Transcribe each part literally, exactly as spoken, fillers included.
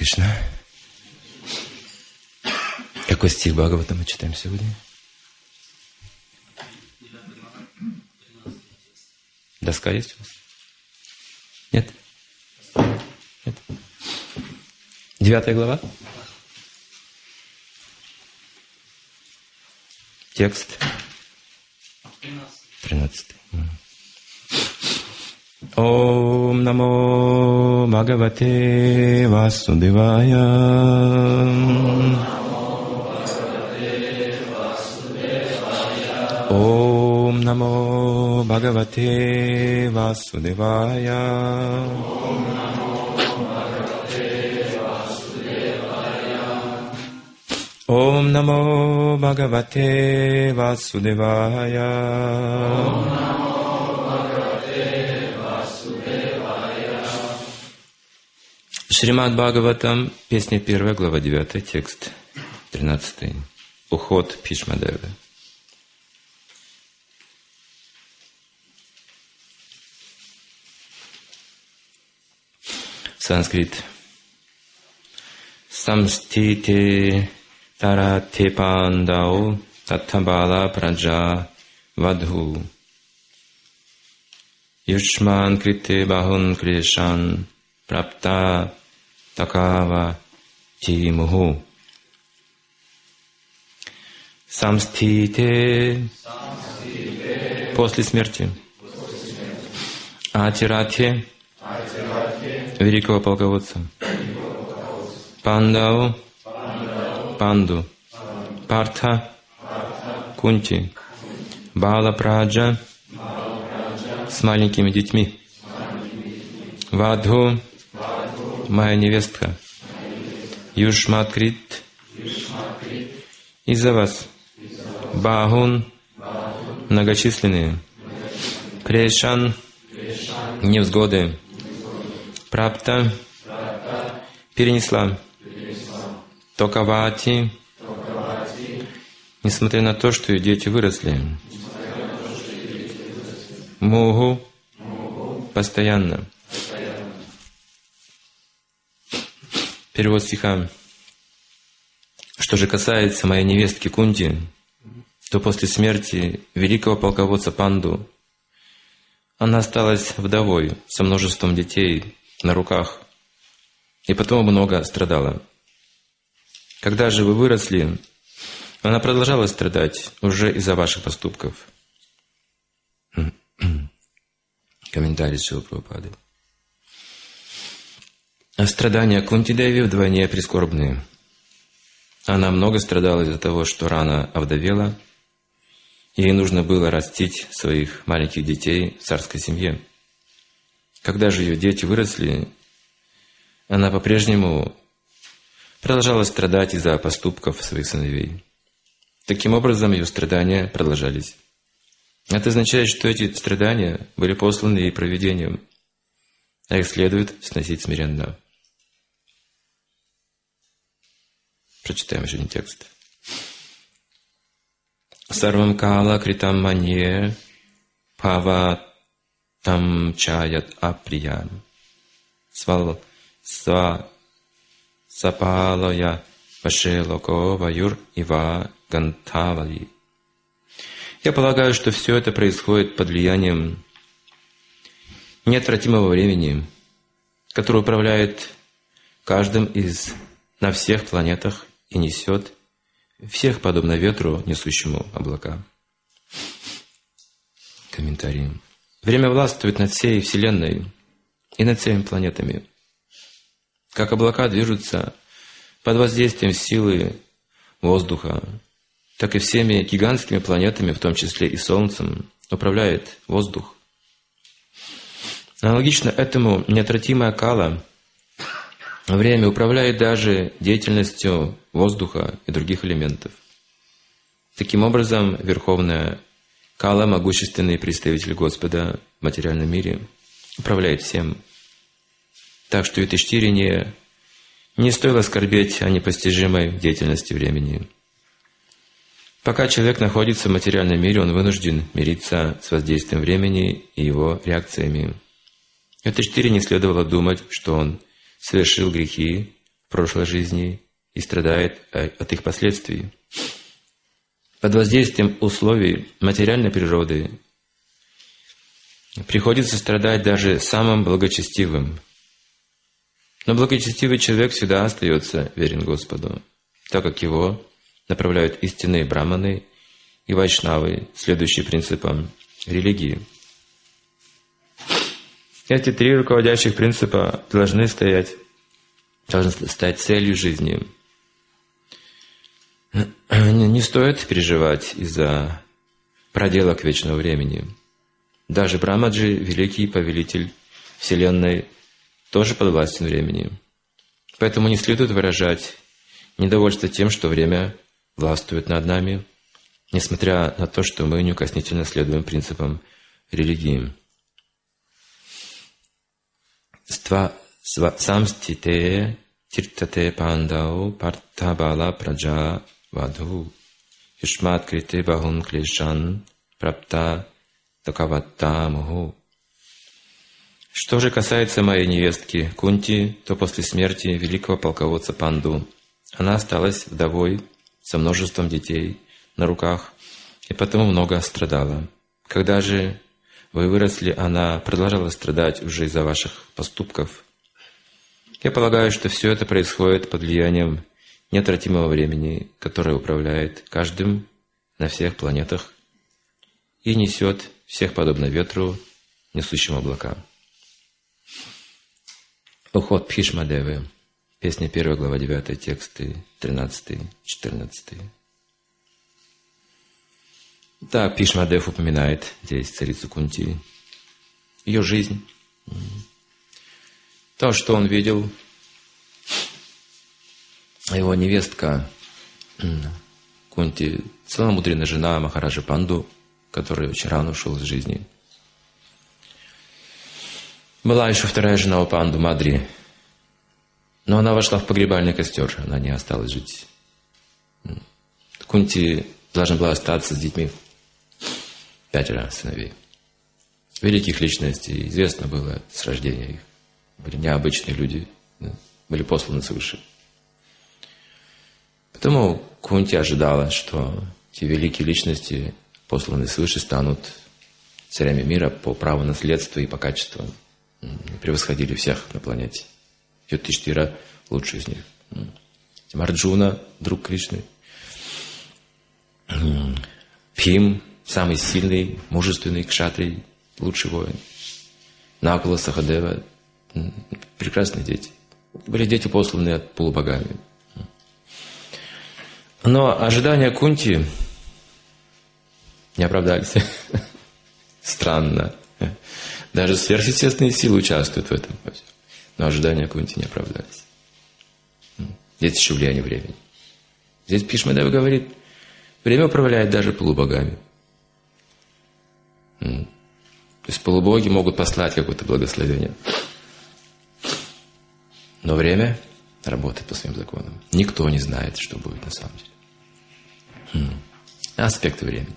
Кришна. Какой стих Бхагавата мы читаем сегодня? Доска есть у вас? Нет? Нет? Девятая глава? Текст? Тринадцатый. Ом намо Бхагавате Васудевая. Ом намо Бхагавате Васудевая. Ом намо Бхагавате Васудевая. Шримад Бхагаватам, песня первая, глава девятая, текст тринадцатый. Уход Бхишмадевы. Санскрит. Самстите тарате пандау татабала праджа вадху. Юшман крите бахун кришан прапта такава тимуху. Самстите после смерти. Атиратхе великого полководца. Пандау Панду. Партха Кунти. Бала Праджа с маленькими детьми. Вадху моя невестка. Юшматкрит из-за вас. Бахун многочисленные. Крешан невзгоды. Прапта перенесла. Токавати несмотря на то, что ее дети выросли. Муху постоянно. Перевод стиха. Что же касается моей невестки Кунти, то после смерти великого полководца Панду она осталась вдовой со множеством детей на руках и потом много страдала. Когда же вы выросли, она продолжала страдать уже из-за ваших поступков. Комментарий Шрилы Прабхупады. А страдания Кунти-Деви вдвойне прискорбные. Она много страдала из-за того, что рано овдовела. Ей нужно было растить своих маленьких детей в царской семье. Когда же ее дети выросли, она по-прежнему продолжала страдать из-за поступков своих сыновей. Таким образом, ее страдания продолжались. Это означает, что эти страдания были посланы ей провидением, а их следует сносить смиренно. Прочитаем еще один текст. Сарвам кала критам манье пава там чаят априям свал сва сапалая пашелоко ваюр ива гантавали. Я полагаю, что все это происходит под влиянием неотвратимого времени, которое управляет каждым из на всех планетах и несет всех подобно ветру, несущему облака. Комментарий. Время властвует над всей Вселенной и над всеми планетами. Как облака движутся под воздействием силы воздуха, так и всеми гигантскими планетами, в том числе и Солнцем, управляет воздух. Аналогично этому неотвратимая кала время управляет даже деятельностью воздуха и других элементов. Таким образом, Верховная Кала, могущественный представитель Господа в материальном мире, управляет всем. Так что Юдхиштире не, не стоило скорбеть о непостижимой деятельности времени. Пока человек находится в материальном мире, он вынужден мириться с воздействием времени и его реакциями. Юдхиштире не следовало думать, что он совершил грехи в прошлой жизни и страдает от их последствий. Под воздействием условий материальной природы приходится страдать даже самым благочестивым. Но благочестивый человек всегда остается верен Господу, так как его направляют истинные браманы и вайшнавы, следующие принципам религии. Эти три руководящих принципа должны стоять, должны стать целью жизни. Не стоит переживать из-за проделок вечного времени. Даже Брамаджи, великий повелитель Вселенной, тоже подвластен времени. Поэтому не следует выражать недовольство тем, что время властвует над нами, несмотря на то, что мы неукоснительно следуем принципам религии. Самстите тиртате пандау партабала праджа вадху юшмат крите бахун клешан прапта такаватта муху. Что же касается моей невестки Кунти, то после смерти великого полководца Панду она осталась вдовой со множеством детей на руках и потому много страдала. Когда же вы выросли, она продолжала страдать уже из-за ваших поступков. Я полагаю, что все это происходит под влиянием неотвратимого времени, которое управляет каждым на всех планетах и несет всех подобно ветру, несущему облака. Уход Бхишма-девы. Песня первая, глава девятая, тексты тринадцатый, четырнадцатый. Да, Бхишма-дев упоминает здесь царицу Кунти, ее жизнь, то, что он видел. Его невестка Кунти, целомудренная жена Махараджи Панду, который очень рано ушел из жизни. Была еще вторая жена у Панду, Мадри, но она вошла в погребальный костер, она не осталась жить. Кунти должна была остаться с детьми, пятеро сыновей. Великих личностей, известно было с рождения их. Были необычные люди, были посланы свыше. Поэтому Кунти ожидала, что те великие личности, посланные свыше, станут царями мира по праву наследства и по качеству. Превосходили всех на планете. Юдхиштхира лучший из них. Арджуна, друг Кришны. Бхим, самый сильный, мужественный кшатрий, лучший воин. Накула, Сахадева, прекрасные дети. Были дети, посланные полубогами. Но ожидания Кунти не оправдались. Странно. Даже сверхъестественные силы участвуют в этом. Но ожидания Кунти не оправдались. Здесь еще влияние времени. Здесь Бхишма-дев говорит, время управляет даже полубогами. То есть полубоги могут послать какое-то благословение. Но время работает по своим законам. Никто не знает, что будет на самом деле. Аспекты времени.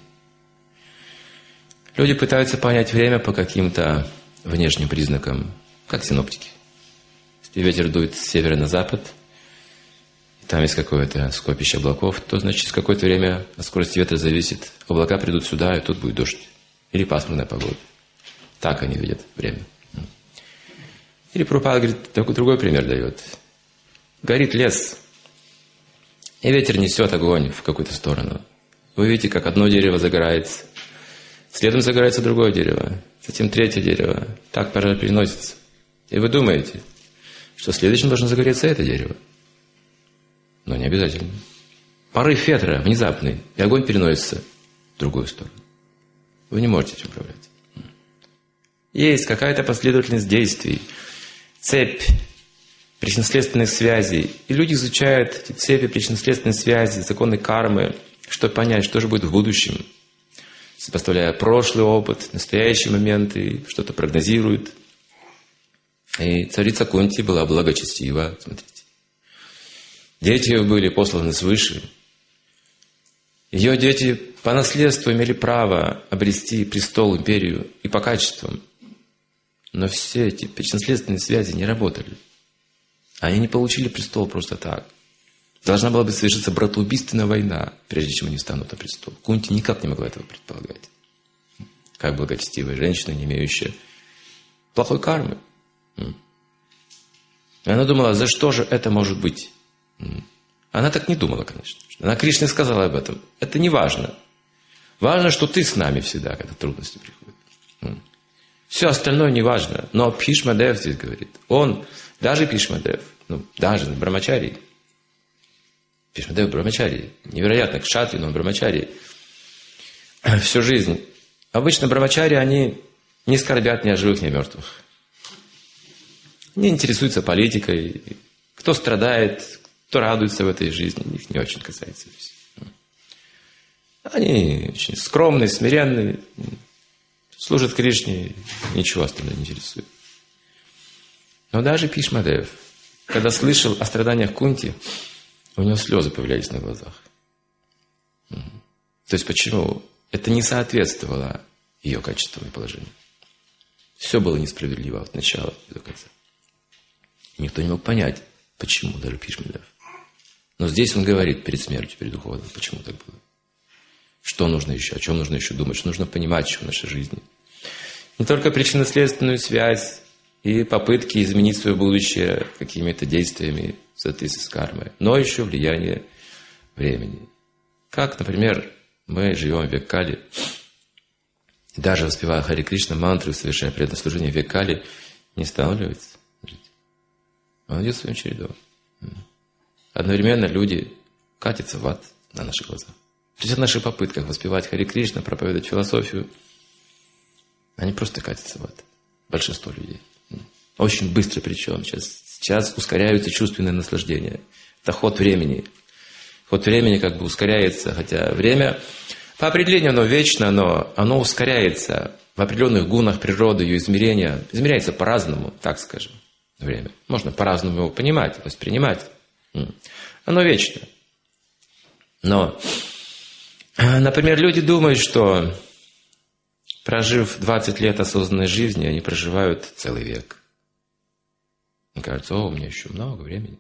Люди пытаются понять время по каким-то внешним признакам, как синоптики. Если ветер дует с севера на запад, и там есть какое-то скопище облаков, то значит, через какое-то время от скорости ветра зависит. Облака придут сюда, и тут будет дождь. Или пасмурная погода. Так они видят время. Или Прабхупада говорит, другой пример дает. Горит лес, и ветер несет огонь в какую-то сторону. Вы видите, как одно дерево загорается, следом загорается другое дерево, затем третье дерево. Так пожар переносится. И вы думаете, что следующим должно загореться это дерево. Но не обязательно. Порыв ветра внезапный, и огонь переносится в другую сторону. Вы не можете этим управлять. Есть какая-то последовательность действий, цепь причинно-следственных связей. И люди изучают эти цепи причинно-следственной связи, законы кармы, чтобы понять, что же будет в будущем. Сопоставляя прошлый опыт, настоящие моменты, что-то прогнозируют. И царица Кунти была благочестива. Смотрите. Дети ее были посланы свыше. Ее дети по наследству имели право обрести престол, империю и по качествам. Но все эти причинно-следственные связи не работали. Они не получили престол просто так. Должна была бы совершиться братоубийственная война, прежде чем они встанут на престол. Кунти никак не могла этого предполагать. Как благочестивая женщина, не имеющая плохой кармы. И она думала, за что же это может быть? Она так не думала, конечно. Она Кришне сказала об этом. Это не важно. Важно, что ты с нами всегда, когда трудности приходят. Все остальное не важно. Но Бхишмадев здесь говорит. Он, даже Бхишмадев, ну, даже Брамачарий, Бхишмадев Брамачарий, невероятно, кшатри, но он Брамачарий, всю жизнь. Обычно Брамачари, они не скорбят ни о живых, ни о мертвых. Не интересуются политикой. Кто страдает, кто радуется в этой жизни, их не очень касается. Они очень скромные, смиренные, служат Кришне, ничего остального не интересует. Но даже Бхишмадев, когда слышал о страданиях Кунти, у него слезы появлялись на глазах. То есть почему? Это не соответствовало ее качеству и положению. Все было несправедливо от начала до конца. Никто не мог понять, почему даже Бхишмадев. Но здесь он говорит перед смертью, перед уходом, почему так было. Что нужно еще, о чем нужно еще думать, что нужно понимать еще в нашей жизни. Не только причинно-следственную связь и попытки изменить свое будущее какими-то действиями в соответствии с кармой, но еще влияние времени. Как, например, мы живем в век Кали, и даже воспевая Хари Кришна мантру, совершая преданное служение в век Кали, не останавливается. Он идет своим чередом. Одновременно люди катятся в ад на наших глазах. То есть в наших попытках воспевать Хари Кришна, проповедовать философию, они просто катятся в ад. Большинство людей. Очень быстро причем. Сейчас, сейчас ускоряются чувственные наслаждения. Это ход времени. Ход времени как бы ускоряется, хотя время по определению оно вечно, но оно ускоряется в определенных гунах природы, ее измерения. Измеряется по-разному, так скажем, время. Можно по-разному его понимать, воспринимать. Оно вечно. Но, например, люди думают, что прожив двадцать лет осознанной жизни, они проживают целый век. Мне кажется, о, у меня еще много времени.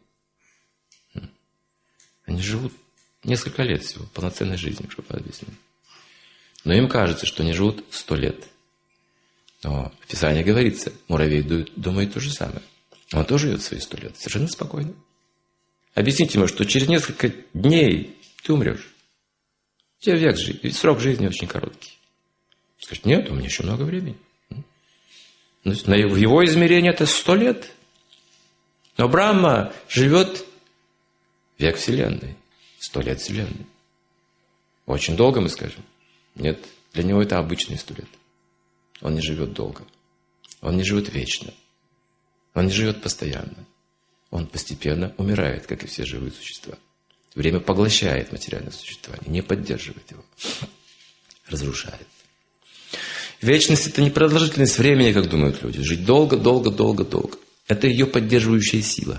Они живут несколько лет всего, полноценной жизнью, чтобы объяснить. Но им кажется, что они живут сто лет. Но в Писании говорится, муравей думает то же самое. Он тоже живет свои сто лет, совершенно спокойно. Объясните ему, что через несколько дней ты умрешь. У тебя век жизни, срок жизни очень короткий. Скажет, нет, у меня еще много времени. В его измерении это сто лет. Но Брахма живет век Вселенной, сто лет Вселенной. Очень долго, мы скажем. Нет, для него это обычные сто лет. Он не живет долго. Он не живет вечно. Он не живет постоянно. Он постепенно умирает, как и все живые существа. Время поглощает материальное существование, не поддерживает его, разрушает. Вечность – это не продолжительность времени, как думают люди. Жить долго, долго, долго, долго. Это ее поддерживающая сила.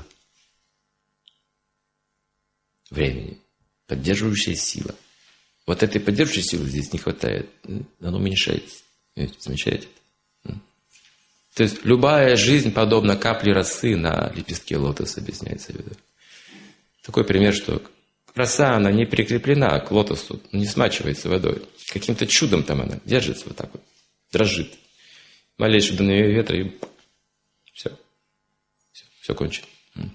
Времени. Поддерживающая сила. Вот этой поддерживающей силы здесь не хватает. Она уменьшается. Видите, замечаете? То есть любая жизнь подобна капле росы на лепестке лотоса, объясняется Веда. Такой пример, что роса, она не прикреплена к лотосу, не смачивается водой. Каким-то чудом там она держится вот так вот, дрожит. Малейшее дуновение ветра и все. Все, все кончено.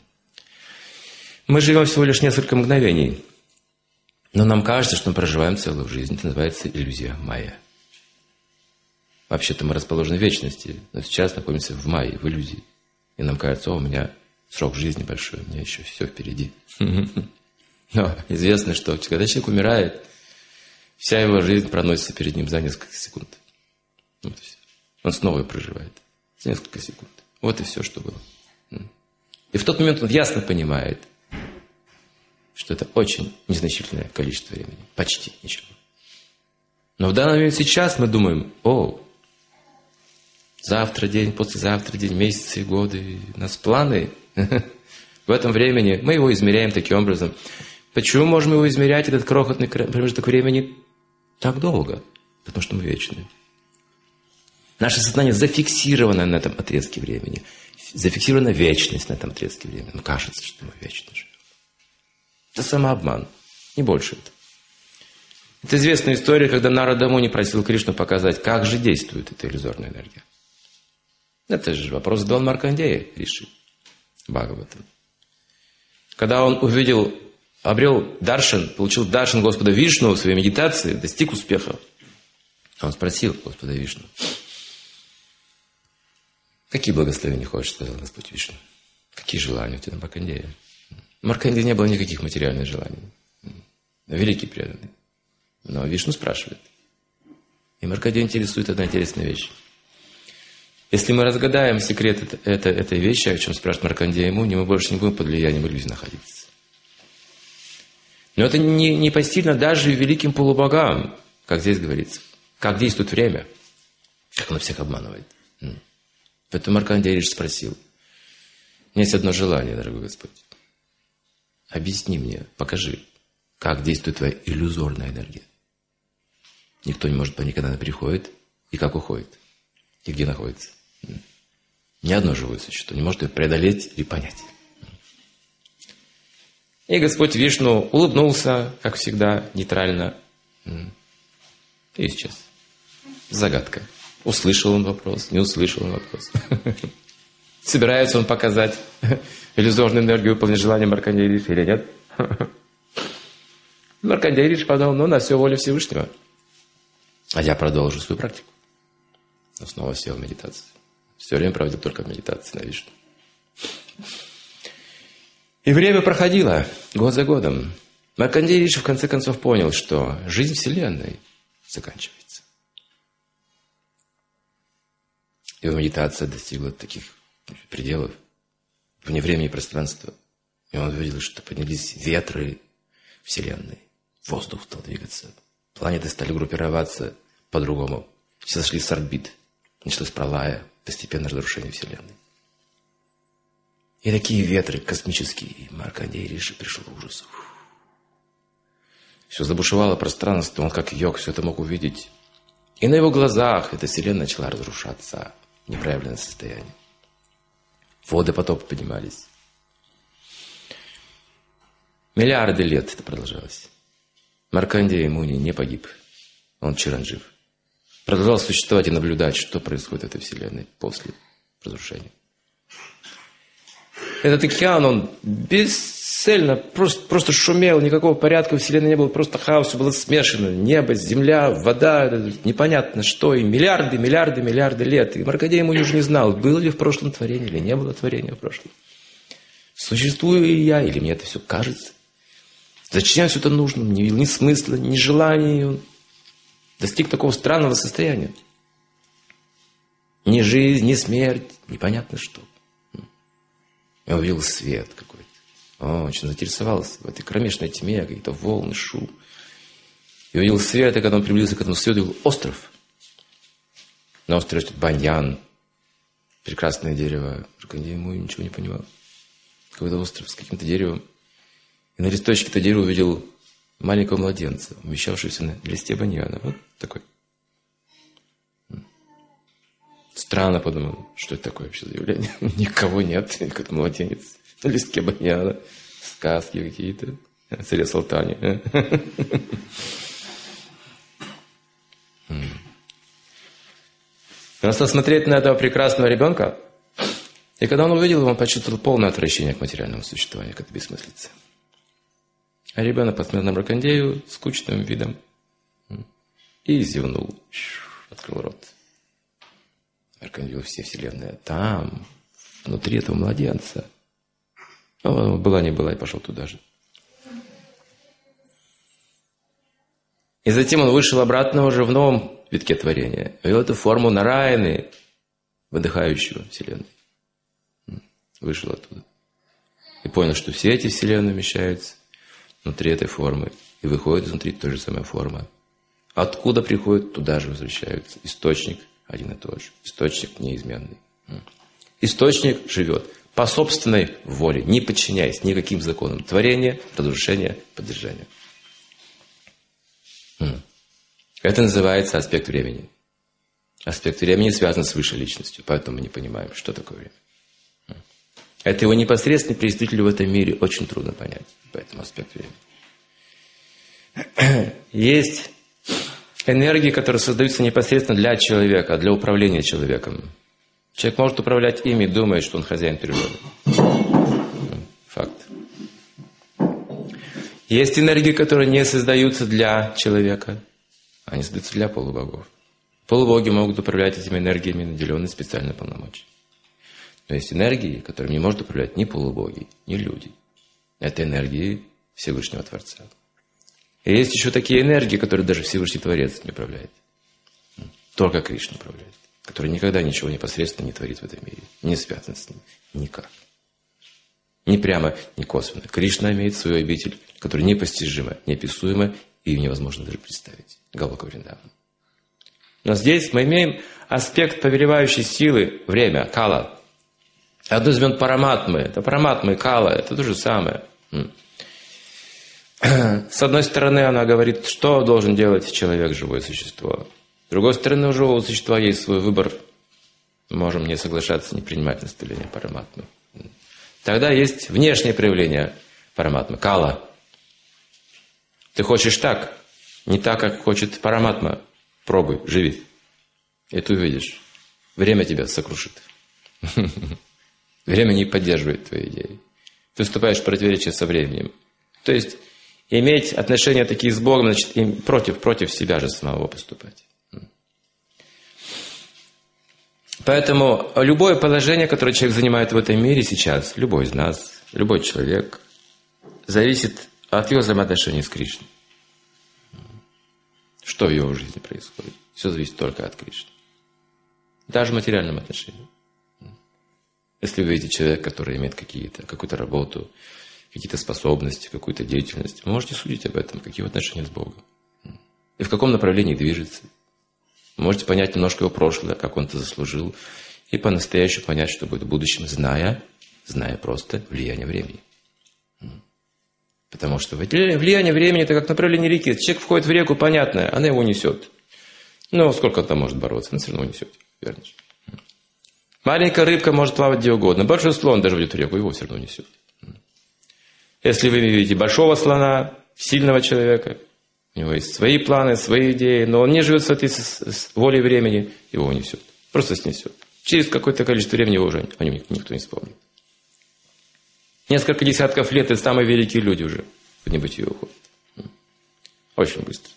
Мы живем всего лишь несколько мгновений, но нам кажется, что мы проживаем целую жизнь. Это называется иллюзия майя. Вообще-то мы расположены в вечности, но сейчас находимся в майе, в иллюзии. И нам кажется, о, у меня срок жизни большой, у меня еще все впереди. Но известно, что когда человек умирает, вся его жизнь проносится перед ним за несколько секунд. Вот и все. Он снова ее проживает. За несколько секунд. Вот и все, что было. И в тот момент он ясно понимает, что это очень незначительное количество времени. Почти ничего. Но в данный момент сейчас мы думаем, о, завтра день, послезавтра день, месяцы, годы, у нас планы. В этом времени мы его измеряем таким образом. Почему можем его измерять, этот крохотный промежуток времени, так долго? Потому что мы вечны. Наше сознание зафиксировано на этом отрезке времени. зафиксирована вечность на этом отрезке времени. Ну, кажется, что мы вечно живем. Это самообман, не больше это. Это известная история, когда Нарада Муни просил Кришну показать, как же действует эта иллюзорная энергия. Это же вопрос задал Маркандея Риши Бхагаватам. Когда он увидел, обрел даршан, получил даршан Господа Вишну в своей медитации, достиг успеха, он спросил Господа Вишну: какие благословения хочешь, сказал Господь Вишну. Какие желания у тебя, Маркандея? У Маркандея не было никаких материальных желаний. Великий преданный. Но Вишну спрашивает. И Маркандея интересует одна интересная вещь. Если мы разгадаем секрет это, это, этой вещи, о чем спрашивает Маркандея Муни, мы больше не будем под влиянием иллюзий находиться. Но это не, не постильно даже великим полубогам, как здесь говорится. Как действует время, как оно всех обманывает. Поэтому Маркандея Риши спросил: у меня есть одно желание, дорогой Господь. Объясни мне, покажи, как действует твоя иллюзорная энергия. Никто не может понять, когда она приходит и как уходит, и где находится. Ни одно живое существо не может ее преодолеть или понять. И Господь Вишну улыбнулся, как всегда, нейтрально, и исчез. Загадка. Услышал он вопрос, не услышал он вопрос. Собирается он показать иллюзорную энергию, выполнить желание Маркандея Риши или нет? Маркандея Риши подумал: ну, на все воля Всевышнего. А я продолжу свою практику. Он снова сел в медитацию. Все время проводил только в медитации на Вишну. И время проходило, год за годом. Маркандея Риши в конце концов понял, что жизнь Вселенной заканчивается. Его медитация достигла таких пределов вне времени и пространства. И он увидел, что поднялись ветры Вселенной. Воздух стал двигаться. Планеты стали группироваться по-другому. Все сошли с орбит. Началось пролая, постепенное разрушение Вселенной. И такие ветры космические. И Маркандея Риши пришел в ужас. Все забушевало пространство. Он как йог все это мог увидеть. И на его глазах эта Вселенная начала разрушаться в неправильное состояние. Воды потопа поднимались. Миллиарды лет это продолжалось. Маркандея Муни не погиб. Он чиранджив. Продолжал существовать и наблюдать, что происходит в этой Вселенной после разрушения. Этот океан, он бесцельно, просто, просто шумел, никакого порядка в Вселенной не было, просто хаос, все было смешано. Небо, земля, вода, непонятно что, и миллиарды, миллиарды, миллиарды лет. И Маркандея Муни уже не знал, было ли в прошлом творение, или не было творения в прошлом. Существую ли я, или мне это все кажется? Зачем все это нужно? Не видел ни смысла, ни желания. Он достиг такого странного состояния. Ни жизнь, ни смерть, непонятно что. Я увидел свет какой-то. О, очень заинтересовался в этой кромешной тьме, какие-то волны, шум. И увидел свет, и когда он приблизился к этому свету, увидел остров. На острове растет баньян. Прекрасное дерево. Маркандея Муни ничего не понимал. Какой-то остров с каким-то деревом. И на листочке этого дерева увидел маленького младенца, умещавшегося на листе баньяна. Вот такой. Странно, подумал, что это такое вообще за явление. Никого нет, какой-то младенец на листке баньяна. Сказки какие-то. Царе Салтане. Он стал смотреть на этого прекрасного ребенка. И когда он увидел его, он почувствовал полное отвращение к материальному существованию, к этой бессмыслице. А ребенок посмотрел на Маркандею скучным видом и зевнул. Открыл рот. Маркандею: все вселенная там, внутри этого младенца. Ну, была не была, и пошел туда же. И затем он вышел обратно уже в новом витке творения. Вел эту форму Нараяны, выдыхающего вселенной. Вышел оттуда. И понял, что все эти вселенные умещаются внутри этой формы. И выходит изнутри той же самой формы. Откуда приходят, туда же возвращаются. Источник один и тот же. Источник неизменный. Источник живет по собственной воле, не подчиняясь никаким законам творения, разрушения, поддержания. Это называется аспект времени. Аспект времени связан с высшей личностью, поэтому мы не понимаем, что такое время. Это его непосредственный представитель в этом мире. Очень трудно понять по этому аспекту времени. Есть энергии, которые создаются непосредственно для человека, для управления человеком. Человек может управлять ими и думает, что он хозяин природы. Факт. Есть энергии, которые не создаются для человека. Они создаются для полубогов. Полубоги могут управлять этими энергиями, наделенные специальной полномочиями. Но есть энергии, которыми не может управлять ни полубоги, ни люди. Это энергии Всевышнего Творца. И есть еще такие энергии, которые даже Всевышний Творец не управляет. Только Кришна управляет. Который никогда ничего непосредственно не творит в этом мире. Не связан с ним. Никак. Ни прямо, ни косвенно. Кришна имеет свою обитель, которая непостижима, неописуема, и ее невозможно даже представить. Галока Вриндавана. Но здесь мы имеем аспект повелевающей силы, время, кала. Одно из имен параматмы. Это параматмы, кала, это то же самое. С одной стороны, она говорит, что должен делать человек, живое существо. С другой стороны, у живого существа есть свой выбор. Мы можем не соглашаться, не принимать наставления параматмы. Тогда есть внешнее проявление параматмы, кала. Ты хочешь так, не так, как хочет параматма. Пробуй, живи. И ты увидишь. Время тебя сокрушит. Время не поддерживает твои идеи. Ты вступаешь в противоречие со временем. То есть, иметь отношения такие с Богом, значит, им против, против себя же самого поступать. Поэтому любое положение, которое человек занимает в этом мире сейчас, любой из нас, любой человек, зависит от его взаимоотношений с Кришной. Что в его жизни происходит? Все зависит только от Кришны. Даже в материальном отношении. Если вы видите человека, который имеет какие-то, какую-то работу, какие-то способности, какую-то деятельность, вы можете судить об этом, какие отношения с Богом. И в каком направлении движется. Вы можете понять немножко его прошлое, как он это заслужил, и по-настоящему понять, что будет в будущем, зная, зная просто влияние времени. Потому что влияние времени – это как направление реки. Человек входит в реку, понятное, она его несет. Ну, сколько он там может бороться, она все равно несет. Верно? Маленькая рыбка может плавать где угодно. Большой слон даже войдет в реку, его все равно несет. Если вы видите большого слона, сильного человека, у него есть свои планы, свои идеи, но он не живет в соответствии с, с волей времени, его унесет. Просто снесет. Через какое-то количество времени его уже о нем никто не вспомнит. Несколько десятков лет и самые великие люди уже в небытие уходят. Очень быстро.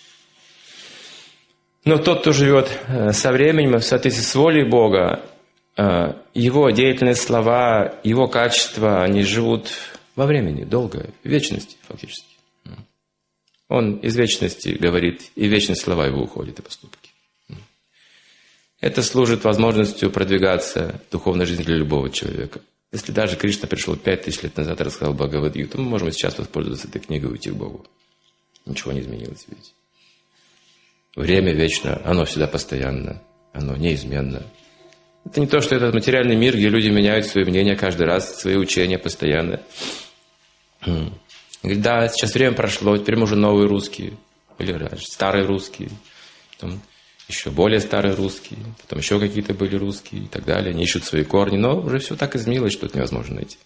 Но тот, кто живет со временем, в соответствии с волей Бога, его деятельные слова, его качества, они живут во времени, долго, в вечности фактически. Он из вечности говорит, и вечность слова его уходят, и поступки. Это служит возможностью продвигаться в духовной жизни для любого человека. Если даже Кришна пришел пять тысяч лет назад и рассказал Бхагавад-гиту, мы можем сейчас воспользоваться этой книгой и уйти к Богу. Ничего не изменилось, видите. Время вечно, оно всегда постоянно, оно неизменно. Это не то, что этот материальный мир, где люди меняют свои мнения каждый раз, свои учения постоянно. Говорит, да, сейчас время прошло, теперь мы уже новые русские, или раньше старые русские, потом еще более старые русские, потом еще какие-то были русские и так далее. Они ищут свои корни, но уже все так изменилось, что это невозможно найти.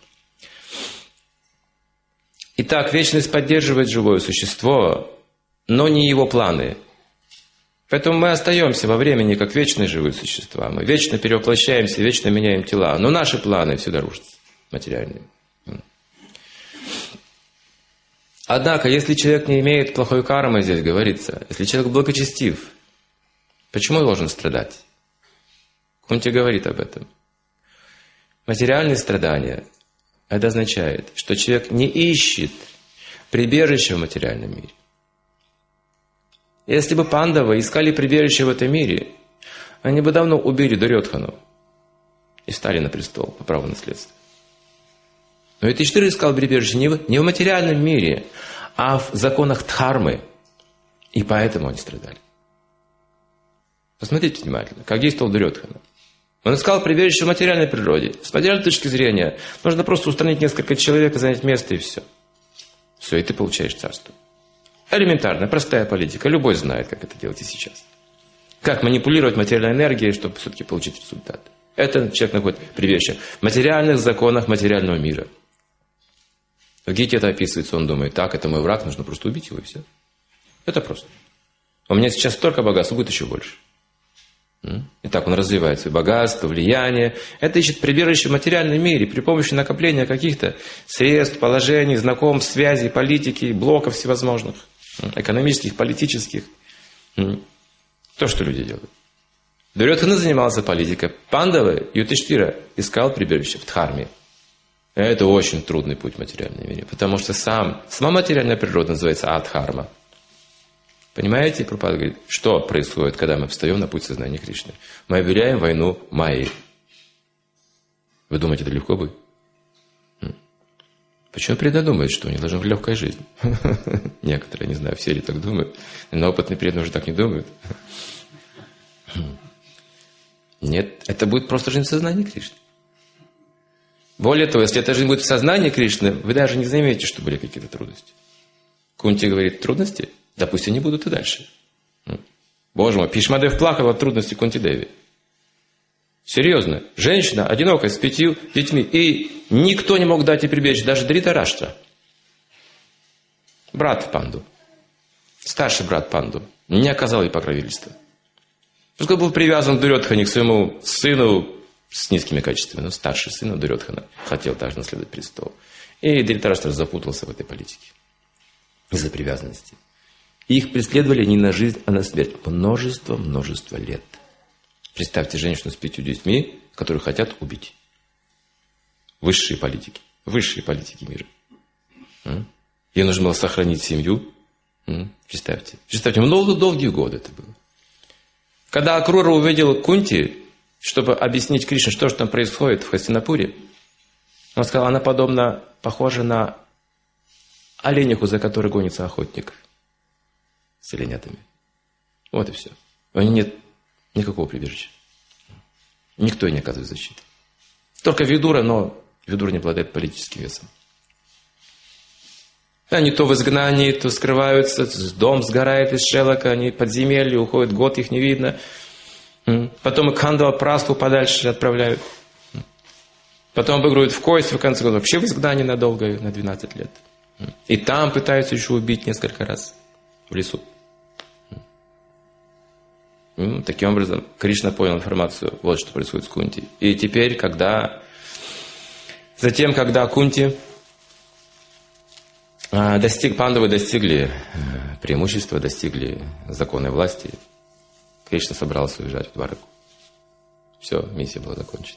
Итак, вечность поддерживает живое существо, но не его планы. Поэтому мы остаемся во времени как вечные живые существа. Мы вечно перевоплощаемся, вечно меняем тела. Но наши планы всегда рушатся, материальные. Однако, если человек не имеет плохой кармы, здесь говорится, если человек благочестив, почему он должен страдать? Кунти говорит об этом. Материальные страдания, это означает, что человек не ищет прибежища в материальном мире. Если бы пандавы искали прибежище в этом мире, они бы давно убили Дурьодхану и встали на престол по праву наследства. Но Юдхиштхира искал прибежище не в, не в материальном мире, а в законах дхармы. И поэтому они страдали. Посмотрите внимательно, как действовал Дурьодхана. Он искал прибежище в материальной природе. С материальной точки зрения нужно просто устранить несколько человек и занять место, и все. Все, и ты получаешь царство. Элементарная, простая политика. Любой знает, как это делать и сейчас. Как манипулировать материальной энергией, чтобы все-таки получить результат. Это человек находит прибежище в материальных законах материального мира. В Гите это описывается, он думает, так, это мой враг, нужно просто убить его и все. Это просто. У меня сейчас столько богатства, будет еще больше. Итак, он развивает свое богатство, влияние. Это ищет прибежище в материальном мире при помощи накопления каких-то средств, положений, знакомств, связей, политики, блоков всевозможных, экономических, политических. То, что люди делают. Дурьодхана занимался политикой. Пандавы, Юдхиштира искал прибежище в Дхарме. Это очень трудный путь в материальном мире, потому что сам, сама материальная природа называется адхарма. Понимаете, Прабхупада говорит, что происходит, когда мы встаем на путь сознания Кришны? Мы объявляем войну Майе. Вы думаете, это легко будет? Почему преданные думают, что у них должна быть легкая жизнь? Некоторые, не знаю, все ли так думают, но опытные преданные уже так не думают. Нет, это будет просто жизнь в сознании Кришны. Более того, если эта жизнь будет в сознании Кришны, вы даже не заметите, что были какие-то трудности. Кунти говорит, трудности? Да пусть они будут и дальше. Боже мой, Бхишмадев плакал от трудностей Кунти Деви. Серьезно. Женщина, одинокая, с пятью детьми. И никто не мог дать ей прибежище, даже Дритараштра. Брат Панду. Старший брат Панду. Не оказал ей покровительства. Он был привязан к Дурьодхане, к своему сыну с низкими качествами. Но старший сын Дурьодхана хотел также наследовать престол. И Дритараштра запутался в этой политике. Из-за привязанности. Их преследовали не на жизнь, а на смерть. Множество, множество лет. Представьте женщину с пятью детьми, которых хотят убить. Высшие политики. Высшие политики мира. Ей нужно было сохранить семью. Представьте. Представьте, много долгие годы это было. Когда Акрура увидел Кунти, чтобы объяснить Кришне, что же там происходит в Хастинапуре, он сказал, она подобна, похожа на олениху, за которой гонится охотник с оленятами. Вот и все. У них нет никакого прибежища. Никто ей не оказывает защиты. Только Видура, но Видура не обладает политическим весом. Они то в изгнании, то скрываются, дом сгорает из шелока, они подземелье, уходят, год их не видно. Потом и Кандава Прасту подальше отправляют. Потом обыгрывают в койстве, в конце концов, вообще в изгнании надолго, на двенадцать лет. И там пытаются еще убить несколько раз в лесу. И таким образом Кришна понял информацию, вот что происходит с Кунти. И теперь, когда... Затем, когда Кунти... Достиг, пандавы достигли преимущества, достигли законной власти. Кришна собрался уезжать в Двараку. Все, миссия была закончена.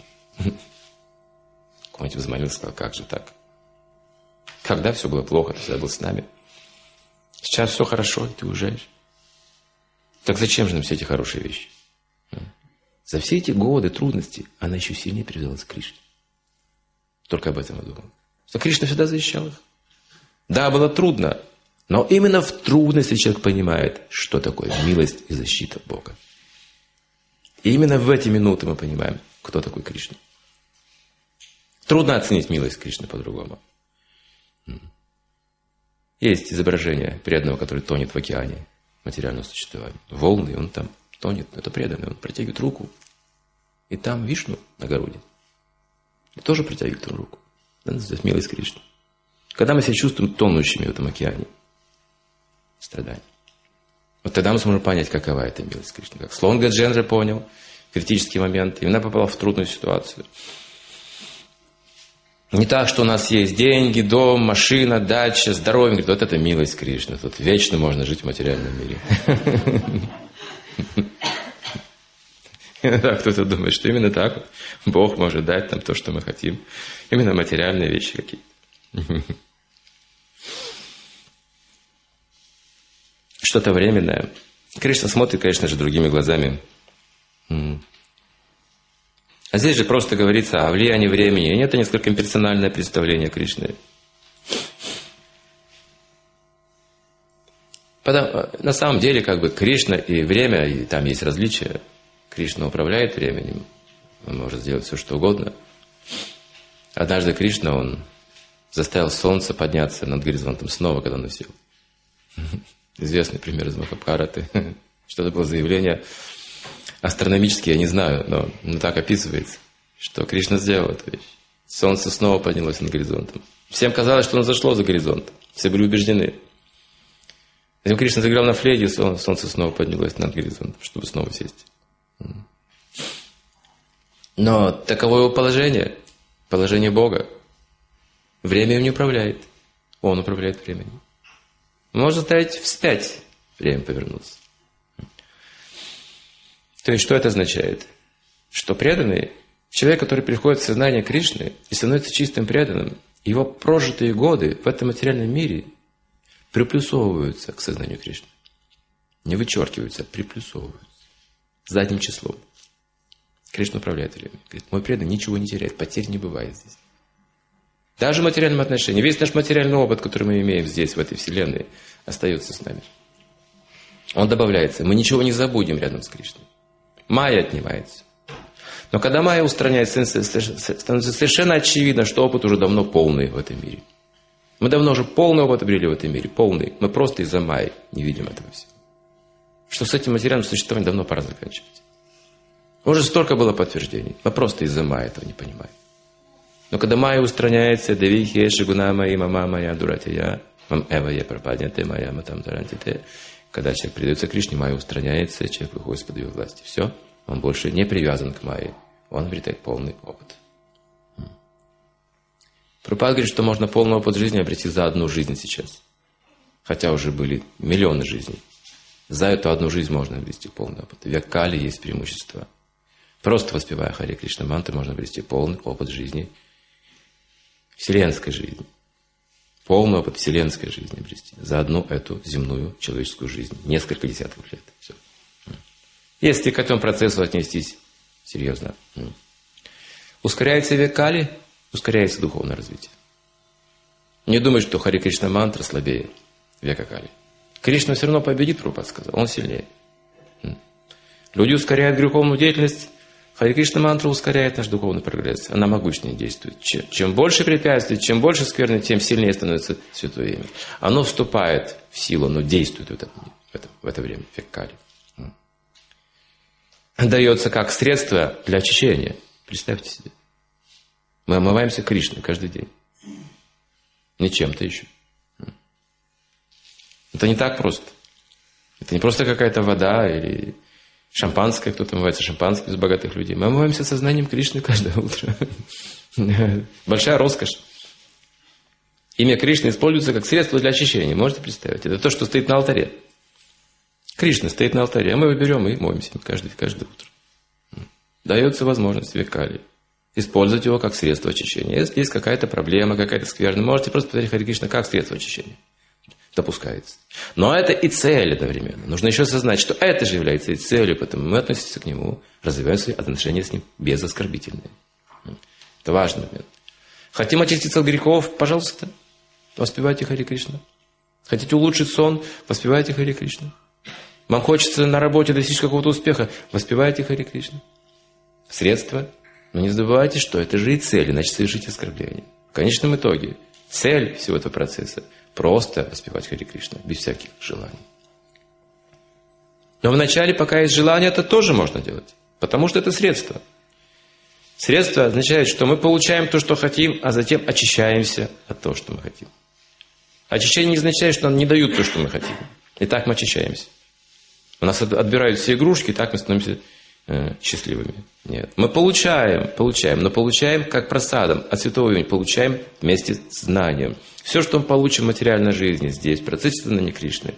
Кунти взмолился, сказал, как же так? Когда все было плохо, ты всегда был с нами. Сейчас все хорошо, ты уезжаешь. Так зачем же нам все эти хорошие вещи? За все эти годы трудностей она еще сильнее привязалась к Кришне. Только об этом я думал. Что Кришна всегда защищал их. Да, было трудно, но именно в трудности человек понимает, что такое милость и защита Бога. И именно в эти минуты мы понимаем, кто такой Кришна. Трудно оценить милость Кришны по-другому. Есть изображение преданного, который тонет в океане материального существования. Волны, он там тонет, это преданный, он протягивает руку. И там Вишну на груди. И тоже протягивает руку. Это называется милость Кришны. Когда мы себя чувствуем тонущими в этом океане страданий, вот тогда мы сможем понять, какова эта милость Кришны. Как Слонга Джендра понял критический момент, и она попала в трудную ситуацию. Не так, что у нас есть деньги, дом, машина, дача, здоровье. Говорит, вот это милость Кришны. Тут вечно можно жить в материальном мире. Иногда кто-то думает, что именно так Бог может дать нам то, что мы хотим. Именно материальные вещи какие-то. Что-то временное. Кришна смотрит, конечно же, другими глазами. А здесь же просто говорится о влиянии времени. И это несколько имперсональное представление Кришны. Потому, на самом деле, как бы Кришна и время, и там есть различия. Кришна управляет временем. Он может сделать все, что угодно. Однажды Кришна, он заставил солнце подняться над горизонтом снова, когда оно село. Известный пример из Махабхараты. Что это было заявление астрономическое, я не знаю, но, но так описывается. что Кришна сделал эту вещь. Солнце снова поднялось над горизонтом. Всем казалось, что оно зашло за горизонт. Все были убеждены. Затем Кришна заиграл на флейте, солнце снова поднялось над горизонтом, чтобы снова сесть. Но таково его положение, положение Бога. Время им не управляет. Он управляет временем. Можно ставить вспять, время повернуться. То есть, что это означает? Что преданный, человек, который приходит в сознание Кришны и становится чистым преданным, его прожитые годы в этом материальном мире приплюсовываются к сознанию Кришны. Не вычеркиваются, а приплюсовываются. Задним числом. Кришна управляет временем. Говорит, мой преданный ничего не теряет, потерь не бывает здесь. Даже в материальном отношении. Весь наш материальный опыт, который мы имеем здесь, в этой вселенной, остается с нами. Он добавляется. Мы ничего не забудем рядом с Кришной. Майя отнимается. Но когда майя устраняется, становится совершенно очевидно, что опыт уже давно полный в этом мире. Мы давно уже полный опыт обрели в этом мире. Полный. Мы просто из-за майи не видим этого всего. Что с этим материальным существованием давно пора заканчивать. Уже столько было подтверждений. Мы просто из-за майи этого не понимаем. Но когда майя устраняется, девихе, шигуна мои, мама моя, дуратия, мам эва я пропаднете, моя матам тарантите. Когда человек предается Кришне, майя устраняется, человек выходит из-под ее власти. Все, он больше не привязан к майе. Он обретает полный опыт. Прабхупада говорит, что можно полный опыт жизни обрести за одну жизнь сейчас. Хотя уже были миллионы жизней. За эту одну жизнь можно обрести полный опыт. В век Кали есть преимущество. Просто воспевая Харе Кришна мантры, можно обрести полный опыт жизни. Вселенской жизни. Полный опыт вселенской жизни обрести. За одну эту земную человеческую жизнь. Несколько десятков лет. Все. Если к этому процессу отнестись серьезно. Ускоряется век Кали, ускоряется духовное развитие. Не думай, что Харе Кришна мантра слабее века Кали. Кришна все равно победит, Прабхупада сказал. Он сильнее. Люди ускоряют греховную деятельность. Харе Кришна мантра ускоряет наш духовный прогресс. Она могущественнее действует. Чем, чем больше препятствий, чем больше скверны, тем сильнее становится святое имя. Оно вступает в силу, оно действует в это, в это, в это время, в век Кали. Дается как средство для очищения. Представьте себе. Мы омываемся Кришной каждый день. Не чем-то еще. Это не так просто. Это не просто какая-то вода или шампанское, кто-то омывается шампанским из богатых людей. Мы омываемся сознанием Кришны каждое утро. Большая роскошь. Имя Кришны используется как средство для очищения. Можете представить? Это то, что стоит на алтаре. Кришна стоит на алтаре, а мы его берем и моемся каждое, каждое утро. Дается возможность в век Кали использовать его как средство очищения. Если есть какая-то проблема, какая-то скверна, можете просто повторить Харе Кришна как средство очищения. Допускается. Но это и цель одновременно. Нужно еще осознать, что это же является и целью, поэтому мы относимся к нему, развиваем свои отношения с ним безоскорбительные. Это важный момент. Хотим очиститься от грехов? Пожалуйста, воспевайте Харе Кришна. Хотите улучшить сон? Воспевайте Харе Кришна. Вам хочется на работе достичь какого-то успеха? Воспевайте Харе Кришна. Средства. Но не забывайте, что это же и цель, иначе совершите оскорбление. В конечном итоге цель всего этого процесса – просто воспевать Харе Кришна, без всяких желаний. Но вначале, пока есть желание, это тоже можно делать, потому что это средство. Средство означает, что мы получаем то, что хотим, а затем очищаемся от того, что мы хотим. Очищение не означает, что нам не дают то, что мы хотим. И так мы очищаемся. У нас отбирают все игрушки, и так мы становимся э, счастливыми. Нет. Мы получаем, получаем, но получаем как просадом от святого имени, получаем вместе с знанием. Все, что мы получим в материальной жизни здесь, в процессе сознания Кришны,